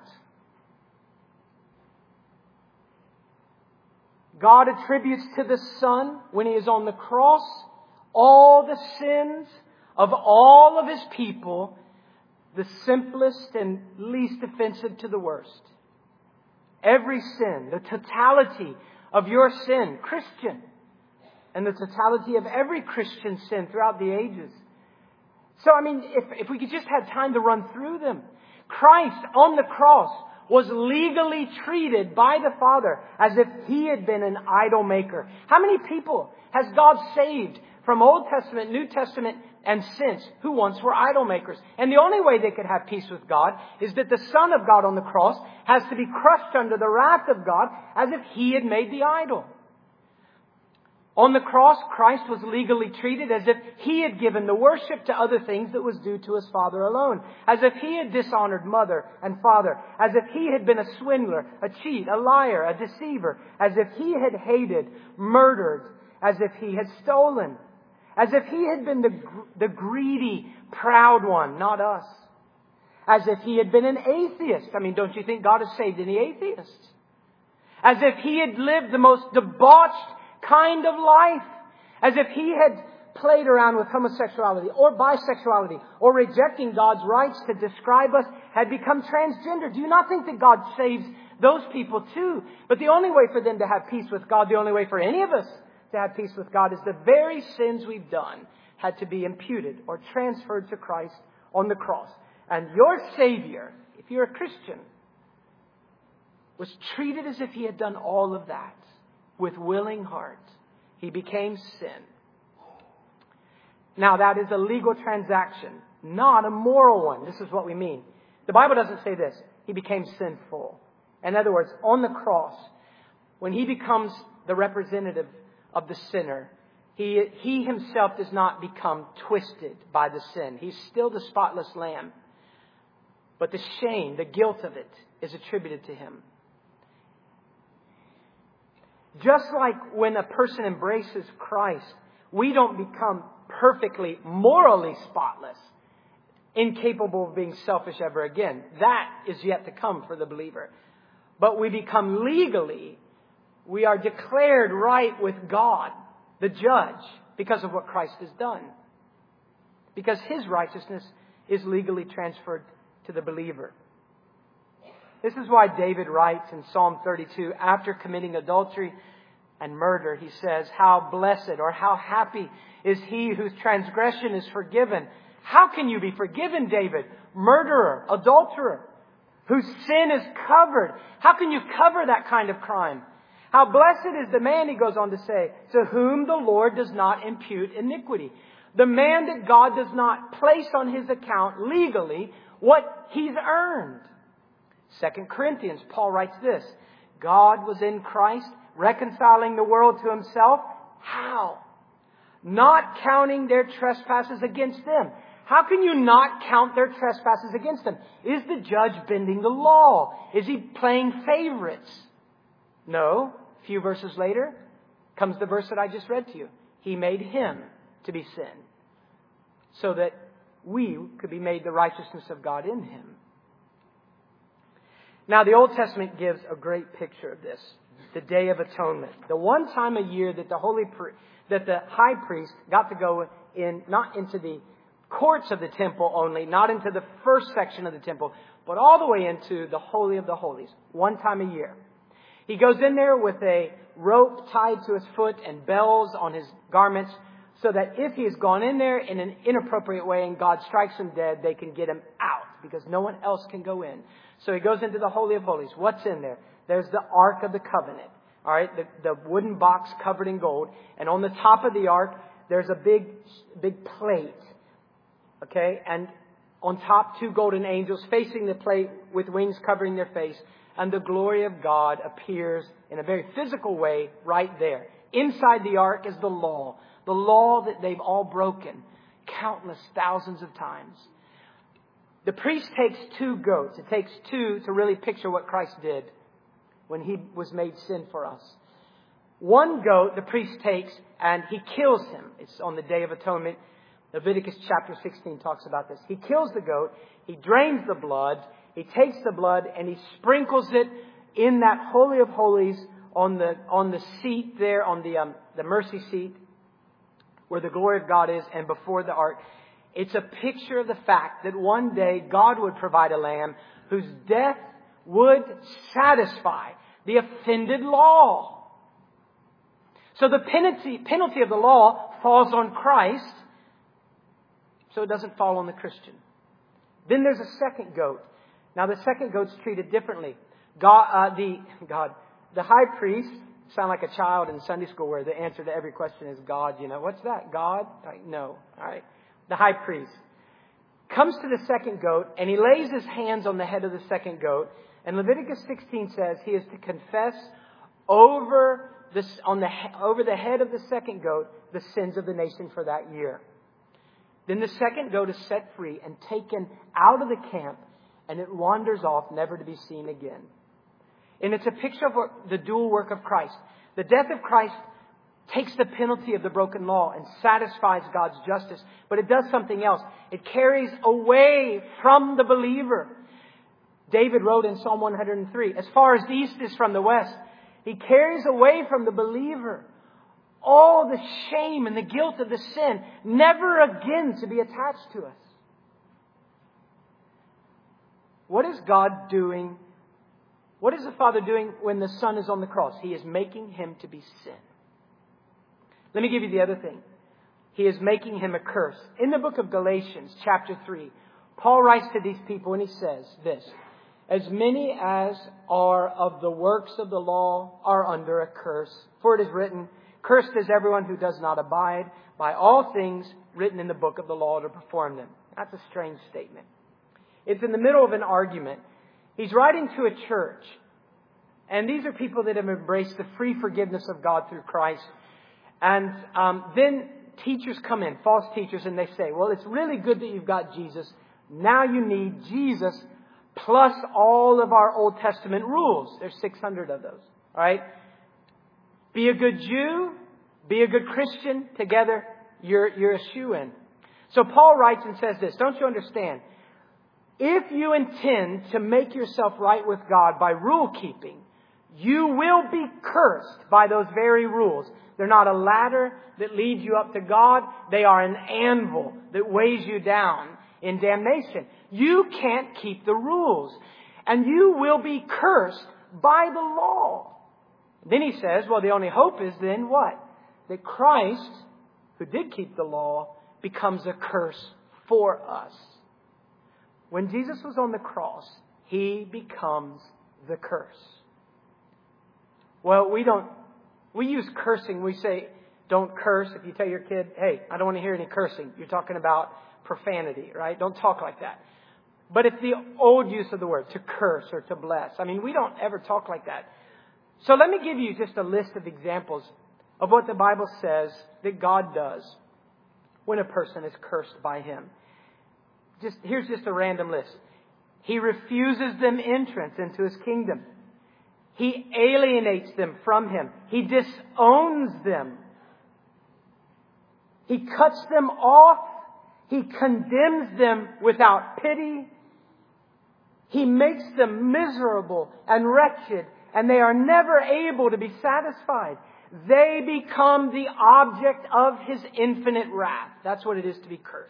God attributes to the Son, when He is on the cross, all the sins of all of His people, the simplest and least offensive to the worst. Every sin, the totality of your sin, Christian, and the totality of every Christian sin throughout the ages. So, if we could just have time to run through them. Christ on the cross was legally treated by the Father as if He had been an idol maker. How many people has God saved from Old Testament, New Testament, and since, who once were idol makers? And the only way they could have peace with God is that the Son of God on the cross has to be crushed under the wrath of God as if He had made the idol. On the cross, Christ was legally treated as if He had given the worship to other things that was due to His Father alone. As if He had dishonored mother and father. As if He had been a swindler, a cheat, a liar, a deceiver. As if He had hated, murdered. As if He had stolen. As if He had been the greedy, proud one, not us. As if He had been an atheist. Don't you think God has saved any atheists? As if He had lived the most debauched kind of life. As if He had played around with homosexuality or bisexuality or rejecting God's rights to describe us, had become transgender. Do you not think that God saves those people too? But the only way for them to have peace with God, the only way for any of us to have peace with God, is the very sins we've done had to be imputed or transferred to Christ on the cross. And your Savior, if you're a Christian, was treated as if He had done all of that with willing heart. He became sin. Now that is a legal transaction, not a moral one. This is what we mean. The Bible doesn't say this. He became sinful. In other words, on the cross, when He becomes the representative of the sinner, He Himself does not become twisted by the sin. He's still the spotless lamb. But the shame, the guilt of it, is attributed to Him. Just like when a person embraces Christ, we don't become perfectly, morally spotless, incapable of being selfish ever again. That is yet to come for the believer. But we become legally We are declared right with God, the judge, because of what Christ has done. Because His righteousness is legally transferred to the believer. This is why David writes in Psalm 32, after committing adultery and murder, he says, how blessed or how happy is he whose transgression is forgiven. How can you be forgiven, David? Murderer, adulterer, whose sin is covered. How can you cover that kind of crime? How blessed is the man, he goes on to say, to whom the Lord does not impute iniquity. The man that God does not place on his account legally what he's earned. 2 Corinthians, Paul writes this, God was in Christ reconciling the world to Himself. How? Not counting their trespasses against them. How can you not count their trespasses against them? Is the judge bending the law? Is he playing favorites? No. A few verses later comes the verse that I just read to you. He made Him to be sin, so that we could be made the righteousness of God in Him. Now, the Old Testament gives a great picture of this. The Day of Atonement. The one time a year that the high priest got to go in, not into the courts of the temple only, not into the first section of the temple, but all the way into the Holy of the Holies. One time a year. He goes in there with a rope tied to his foot and bells on his garments, so that if he's gone in there in an inappropriate way and God strikes him dead, they can get him out because no one else can go in. So he goes into the Holy of Holies. What's in there? There's the Ark of the Covenant. All right, the wooden box covered in gold. And on the top of the Ark, there's a big plate. Okay, and on top, 2 golden angels facing the plate with wings covering their face. And the glory of God appears in a very physical way right there. Inside the Ark is the law that they've all broken countless thousands of times. The priest takes 2 goats. It takes 2 to really picture what Christ did when He was made sin for us. 1 goat the priest takes and he kills him. It's on the Day of Atonement. Leviticus chapter 16 talks about this. He kills the goat. He drains the blood. He takes the blood and he sprinkles it in that Holy of Holies on the seat there, on the mercy seat where the glory of God is, and before the ark. It's a picture of the fact that one day God would provide a lamb whose death would satisfy the offended law. So the penalty of the law falls on Christ, so it doesn't fall on the Christian. Then there's a second goat. Now the second goat's treated differently. The high priest, sound like a child in Sunday school where the answer to every question is God. You know, what's that? God? No. All right. The high priest comes to the second goat and he lays his hands on the head of the second goat. And Leviticus 16 says he is to confess over the head of the second goat the sins of the nation for that year. Then the second goat is set free and taken out of the camp, and it wanders off, never to be seen again. And it's a picture of the dual work of Christ. The death of Christ takes the penalty of the broken law and satisfies God's justice. But it does something else. It carries away from the believer. David wrote in Psalm 103, as far as the east is from the west, He carries away from the believer all the shame and the guilt of the sin, never again to be attached to us. What is God doing? What is the Father doing when the Son is on the cross? He is making Him to be sin. Let me give you the other thing. He is making Him a curse. In the book of Galatians, chapter 3, Paul writes to these people and he says this: as many as are of the works of the law are under a curse. For it is written, cursed is everyone who does not abide by all things written in the book of the law to perform them. That's a strange statement. It's in the middle of an argument. He's writing to a church. And these are people that have embraced the free forgiveness of God through Christ. And then teachers come in, false teachers, and they say, well, it's really good that you've got Jesus. Now you need Jesus plus all of our Old Testament rules. There's 600 of those. All right? Be a good Jew, be a good Christian. Together, you're a shoo-in. So Paul writes and says this: don't you understand? If you intend to make yourself right with God by rule keeping, You will be cursed by those very rules. They're not a ladder that leads you up to God. They are an anvil that weighs you down in damnation. You can't keep the rules. And you will be cursed by the law. Then he says, well, the only hope is then what? That Christ, who did keep the law, becomes a curse for us. When Jesus was on the cross, He becomes the curse. Well, we use cursing. We say, don't curse. If you tell your kid, hey, I don't want to hear any cursing, you're talking about profanity, right? Don't talk like that. But it's the old use of the word, to curse or to bless. I mean, we don't ever talk like that. So let me give you just a list of examples of what the Bible says that God does when a person is cursed by Him. Here's just a random list. He refuses them entrance into His kingdom. He alienates them from Him. He disowns them. He cuts them off. He condemns them without pity. He makes them miserable and wretched, and they are never able to be satisfied. They become the object of His infinite wrath. That's what it is to be cursed.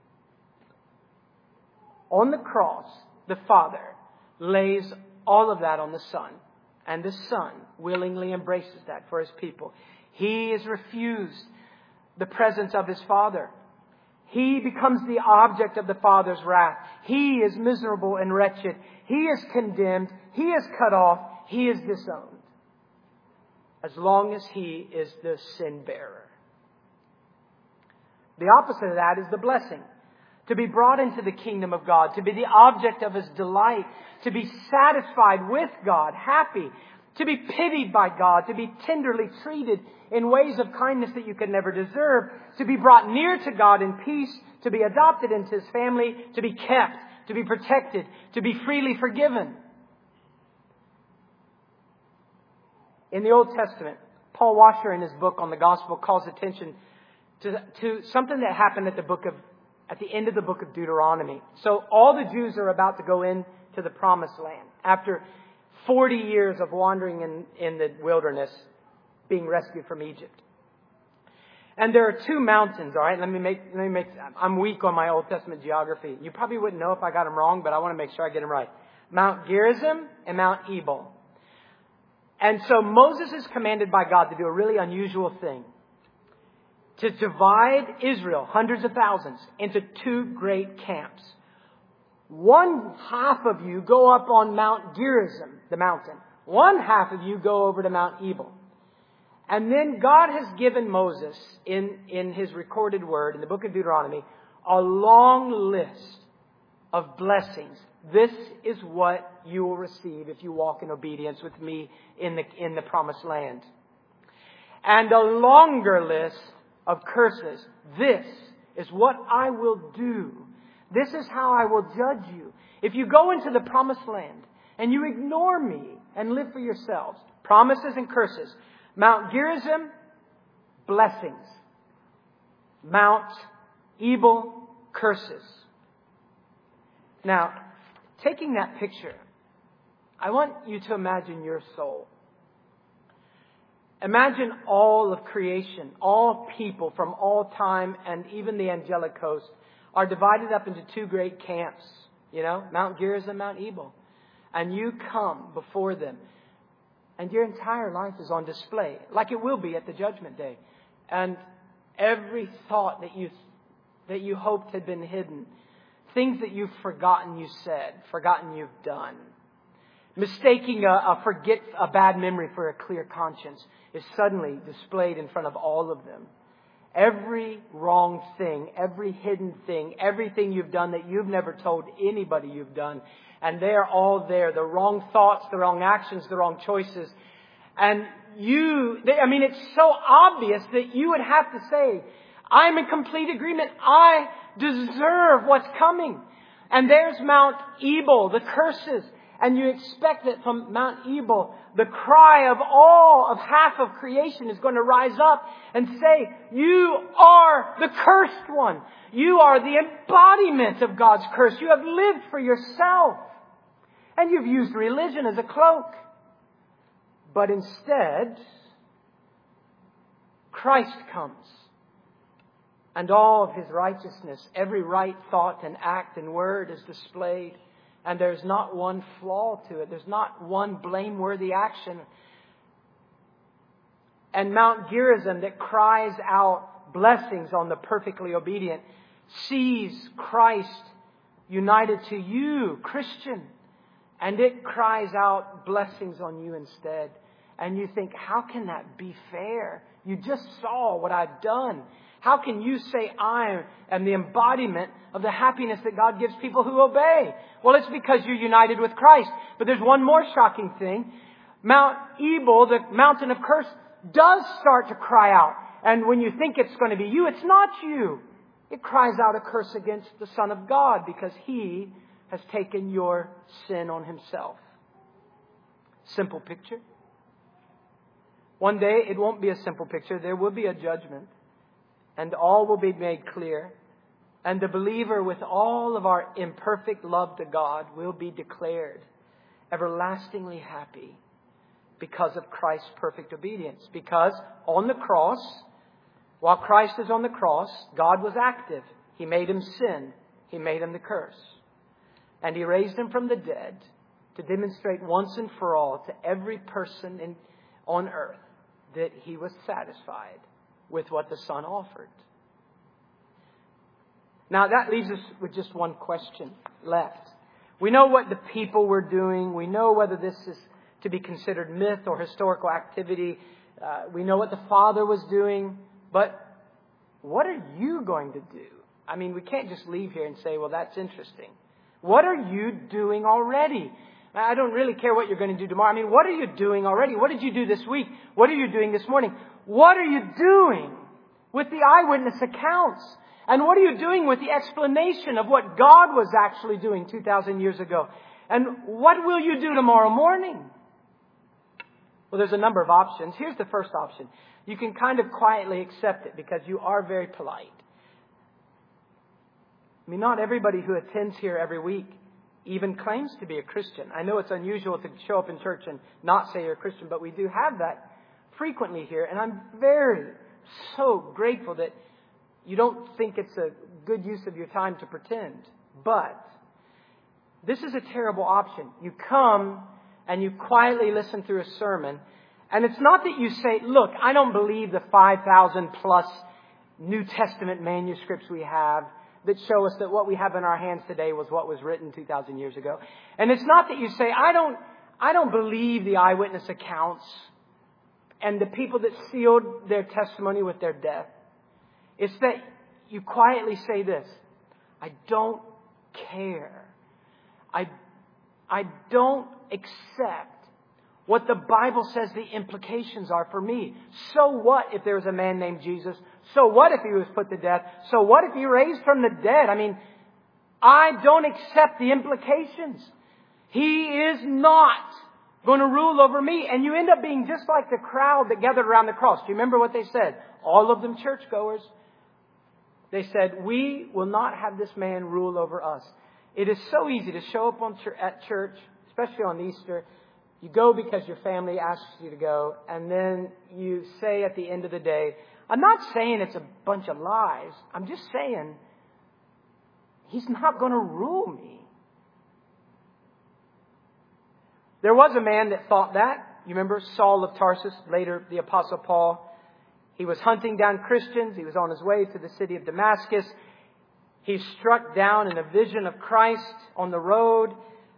On the cross, the Father lays all of that on the Son. And the Son willingly embraces that for His people. He is refused the presence of His Father. He becomes the object of the Father's wrath. He is miserable and wretched. He is condemned. He is cut off. He is disowned. As long as He is the sin bearer. The opposite of that is the blessing. To be brought into the kingdom of God. To be the object of His delight. To be satisfied with God. Happy. To be pitied by God. To be tenderly treated in ways of kindness that you could never deserve. To be brought near to God in peace. To be adopted into His family. To be kept. To be protected. To be freely forgiven. In the Old Testament, Paul Washer in his book on the gospel calls attention to something that happened at the end of the book of Deuteronomy. So all the Jews are about to go into the promised land after 40 years of wandering in the wilderness, being rescued from Egypt. And there are two mountains, all right? I'm weak on my Old Testament geography. You probably wouldn't know if I got them wrong, but I want to make sure I get them right. Mount Gerizim and Mount Ebal. And so Moses is commanded by God to do a really unusual thing. To divide Israel, hundreds of thousands, into two great camps. One half of you go up on Mount Gerizim, the mountain. One half of you go over to Mount Ebal. And then God has given Moses, in His recorded word, in the book of Deuteronomy, a long list of blessings. This is what you will receive if you walk in obedience with me in the promised land. And a longer list of curses. This is what I will do. This is how I will judge you. If you go into the promised land and you ignore me and live for yourselves. Promises and curses. Mount Gerizim, blessings. Mount Ebal, curses. Now, taking that picture, I want you to imagine your soul. Imagine all of creation, all people from all time and even the angelic host are divided up into two great camps. You know, Mount Gerizim, Mount Ebal. And you come before them. And your entire life is on display, like it will be at the judgment day. And every thought that you hoped had been hidden, things that you've forgotten you said, forgotten you've done, mistaking a bad memory for a clear conscience is suddenly displayed in front of all of them. Every wrong thing, every hidden thing, everything you've done that you've never told anybody you've done. And they're all there. The wrong thoughts, the wrong actions, the wrong choices. And it's so obvious that you would have to say, I'm in complete agreement. I deserve what's coming. And there's Mount Ebal, the curses. And you expect that from Mount Ebal, the cry of half of creation is going to rise up and say, you are the cursed one. You are the embodiment of God's curse. You have lived for yourself. And you've used religion as a cloak. But instead, Christ comes. And all of His righteousness, every right thought and act and word is displayed. And there's not one flaw to it. There's not one blameworthy action. And Mount Gerizim that cries out blessings on the perfectly obedient sees Christ united to you, Christian. And it cries out blessings on you instead. And you think, how can that be fair? You just saw what I've done. How can you say I am the embodiment of the happiness that God gives people who obey? Well, it's because you're united with Christ. But there's one more shocking thing. Mount Ebal, the mountain of curse, does start to cry out. And when you think it's going to be you, it's not you. It cries out a curse against the Son of God because He has taken your sin on Himself. Simple picture. One day it won't be a simple picture. There will be a judgment. And all will be made clear. And the believer, with all of our imperfect love to God, will be declared everlastingly happy because of Christ's perfect obedience. Because on the cross, while Christ is on the cross, God was active. He made Him sin. He made Him the curse. And He raised Him from the dead to demonstrate once and for all to every person on earth that He was satisfied with what the Son offered. Now that leaves us with just one question left. We know what the people were doing. We know whether this is to be considered myth or historical activity. We know what the Father was doing. But what are you going to do? I mean, we can't just leave here and say, well, that's interesting. What are you doing already? I don't really care what you're going to do tomorrow. I mean, what are you doing already? What did you do this week? What are you doing this morning? What are you doing with the eyewitness accounts? And what are you doing with the explanation of what God was actually doing 2,000 years ago? And what will you do tomorrow morning? Well, there's a number of options. Here's the first option. You can kind of quietly accept it because you are very polite. I mean, not everybody who attends here every week even claims to be a Christian. I know it's unusual to show up in church and not say you're a Christian, but we do have that frequently here. And I'm so grateful that you don't think it's a good use of your time to pretend. But this is a terrible option. You come and you quietly listen through a sermon. And it's not that you say, look, I don't believe the 5,000 plus New Testament manuscripts we have that show us that what we have in our hands today was what was written 2,000 years ago. And it's not that you say, I don't believe the eyewitness accounts and the people that sealed their testimony with their death. It's that you quietly say this: I don't care. I don't accept what the Bible says the implications are for me. So what if there was a man named Jesus? So what if He was put to death? So what if He raised from the dead? I mean, I don't accept the implications. He is not going to rule over me. And you end up being just like the crowd that gathered around the cross. Do you remember what they said? All of them churchgoers. They said, we will not have this man rule over us. It is so easy to show up at church, especially on Easter. You go because your family asks you to go. And then you say at the end of the day, I'm not saying it's a bunch of lies. I'm just saying He's not going to rule me. There was a man that thought that. You remember Saul of Tarsus, later the Apostle Paul. He was hunting down Christians. He was on his way to the city of Damascus. He's struck down in a vision of Christ on the road.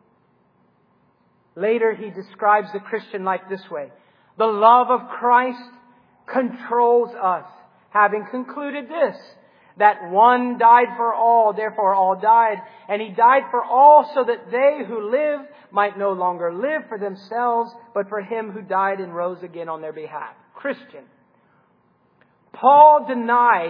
Later, he describes the Christian life this way: the love of Christ controls us, having concluded this, that one died for all, therefore all died. And He died for all so that they who live might no longer live for themselves, but for Him who died and rose again on their behalf. Christian. Paul didn't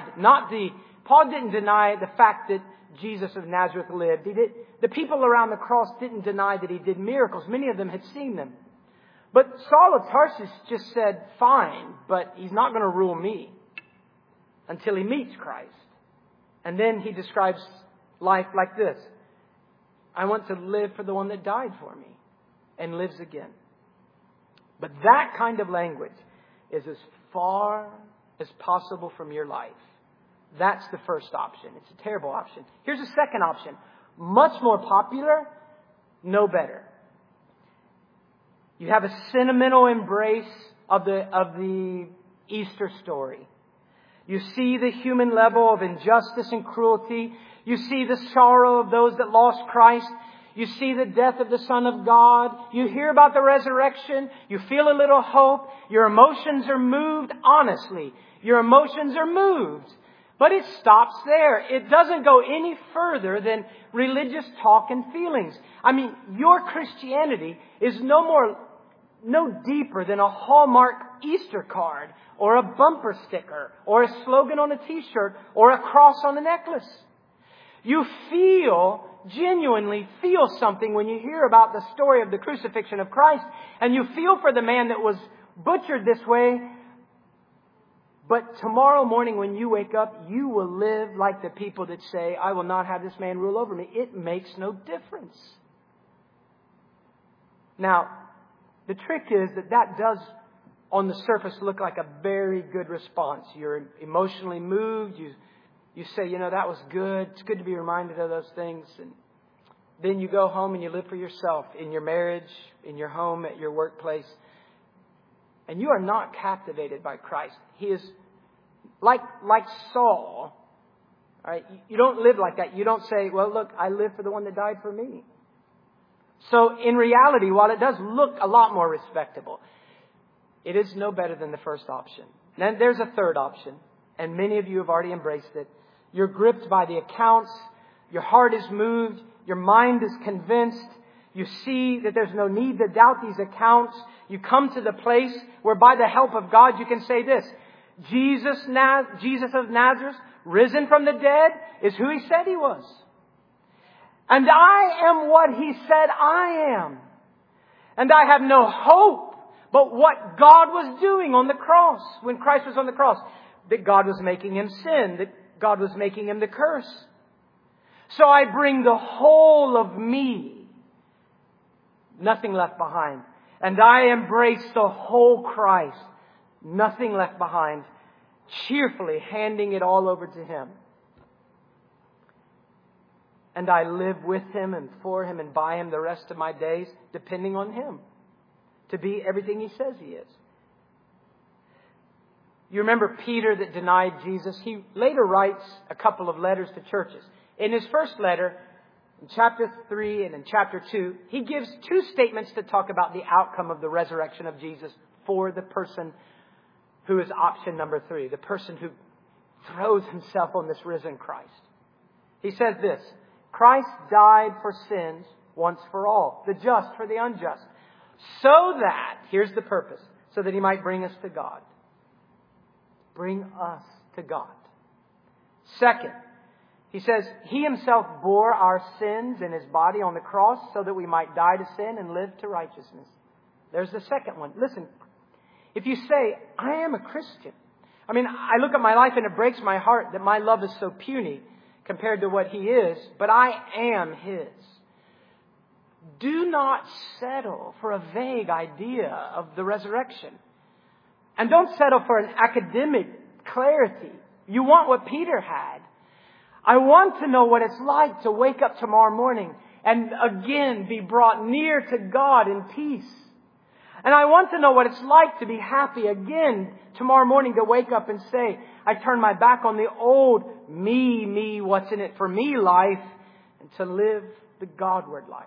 deny the fact that Jesus of Nazareth lived. The people around the cross didn't deny that He did miracles. Many of them had seen them. But Saul of Tarsus just said, fine, but He's not going to rule me until He meets Christ. And then he describes life like this: I want to live for the one that died for me and lives again. But that kind of language is as far as possible from your life. That's the first option. It's a terrible option. Here's a second option. Much more popular, no better. You have a sentimental embrace of the Easter story. You see the human level of injustice and cruelty. You see the sorrow of those that lost Christ. You see the death of the Son of God. You hear about the resurrection. You feel a little hope. Your emotions are moved. Honestly, your emotions are moved. But it stops there. It doesn't go any further than religious talk and feelings. I mean, your Christianity is no deeper than a Hallmark Easter card or a bumper sticker or a slogan on a t-shirt or a cross on a necklace. You genuinely feel something when you hear about the story of the crucifixion of Christ, and you feel for the man that was butchered this way. But tomorrow morning when you wake up, you will live like the people that say, I will not have this man rule over me. It makes no difference. Now, the trick is that does, on the surface, look like a very good response. You're emotionally moved. You say, that was good. It's good to be reminded of those things. And then you go home and you live for yourself in your marriage, in your home, at your workplace. And you are not captivated by Christ. He is like Saul. All right? You don't live like that. You don't say, well, look, I live for the one that died for me. So in reality, while it does look a lot more respectable, it is no better than the first option. Then there's a third option, and many of you have already embraced it. You're gripped by the accounts. Your heart is moved. Your mind is convinced. You see that there's no need to doubt these accounts. You come to the place where by the help of God you can say this: Jesus of Nazareth, risen from the dead, is who He said He was. And I am what He said I am. And I have no hope but what God was doing on the cross, when Christ was on the cross. That God was making Him sin, that God was making Him the curse. So I bring the whole of me, nothing left behind. And I embrace the whole Christ, nothing left behind, cheerfully handing it all over to Him. And I live with Him and for Him and by Him the rest of my days, depending on Him to be everything He says He is. You remember Peter that denied Jesus? He later writes a couple of letters to churches. In his first letter, in chapter 3 and in chapter 2, he gives two statements to talk about the outcome of the resurrection of Jesus for the person who is option number 3, the person who throws himself on this risen Christ. He says this: Christ died for sins once for all, the just for the unjust, so that, here's the purpose, so that He might bring us to God. Bring us to God. Second, he says, He Himself bore our sins in His body on the cross so that we might die to sin and live to righteousness. There's the second one. Listen, if you say, I am a Christian. I mean, I look at my life and it breaks my heart that my love is so puny compared to what He is, but I am His. Do not settle for a vague idea of the resurrection. And don't settle for an academic clarity. You want what Peter had. I want to know what it's like to wake up tomorrow morning and again be brought near to God in peace. And I want to know what it's like to be happy again tomorrow morning, to wake up and say, I turn my back on the old me, what's in it for me life, and to live the Godward life.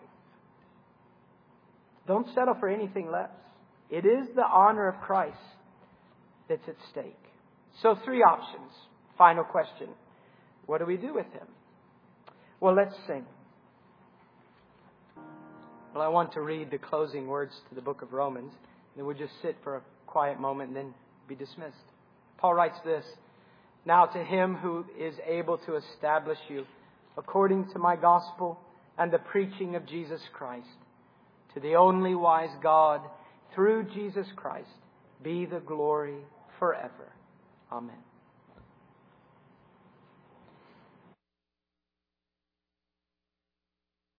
Don't settle for anything less. It is the honor of Christ that's at stake. So 3 options. Final question. What do we do with Him? Well, let's sing. Well, I want to read the closing words to the book of Romans. And then we'll just sit for a quiet moment and then be dismissed. Paul writes this: Now to Him who is able to establish you according to my gospel and the preaching of Jesus Christ, to the only wise God, through Jesus Christ, be the glory forever. Amen.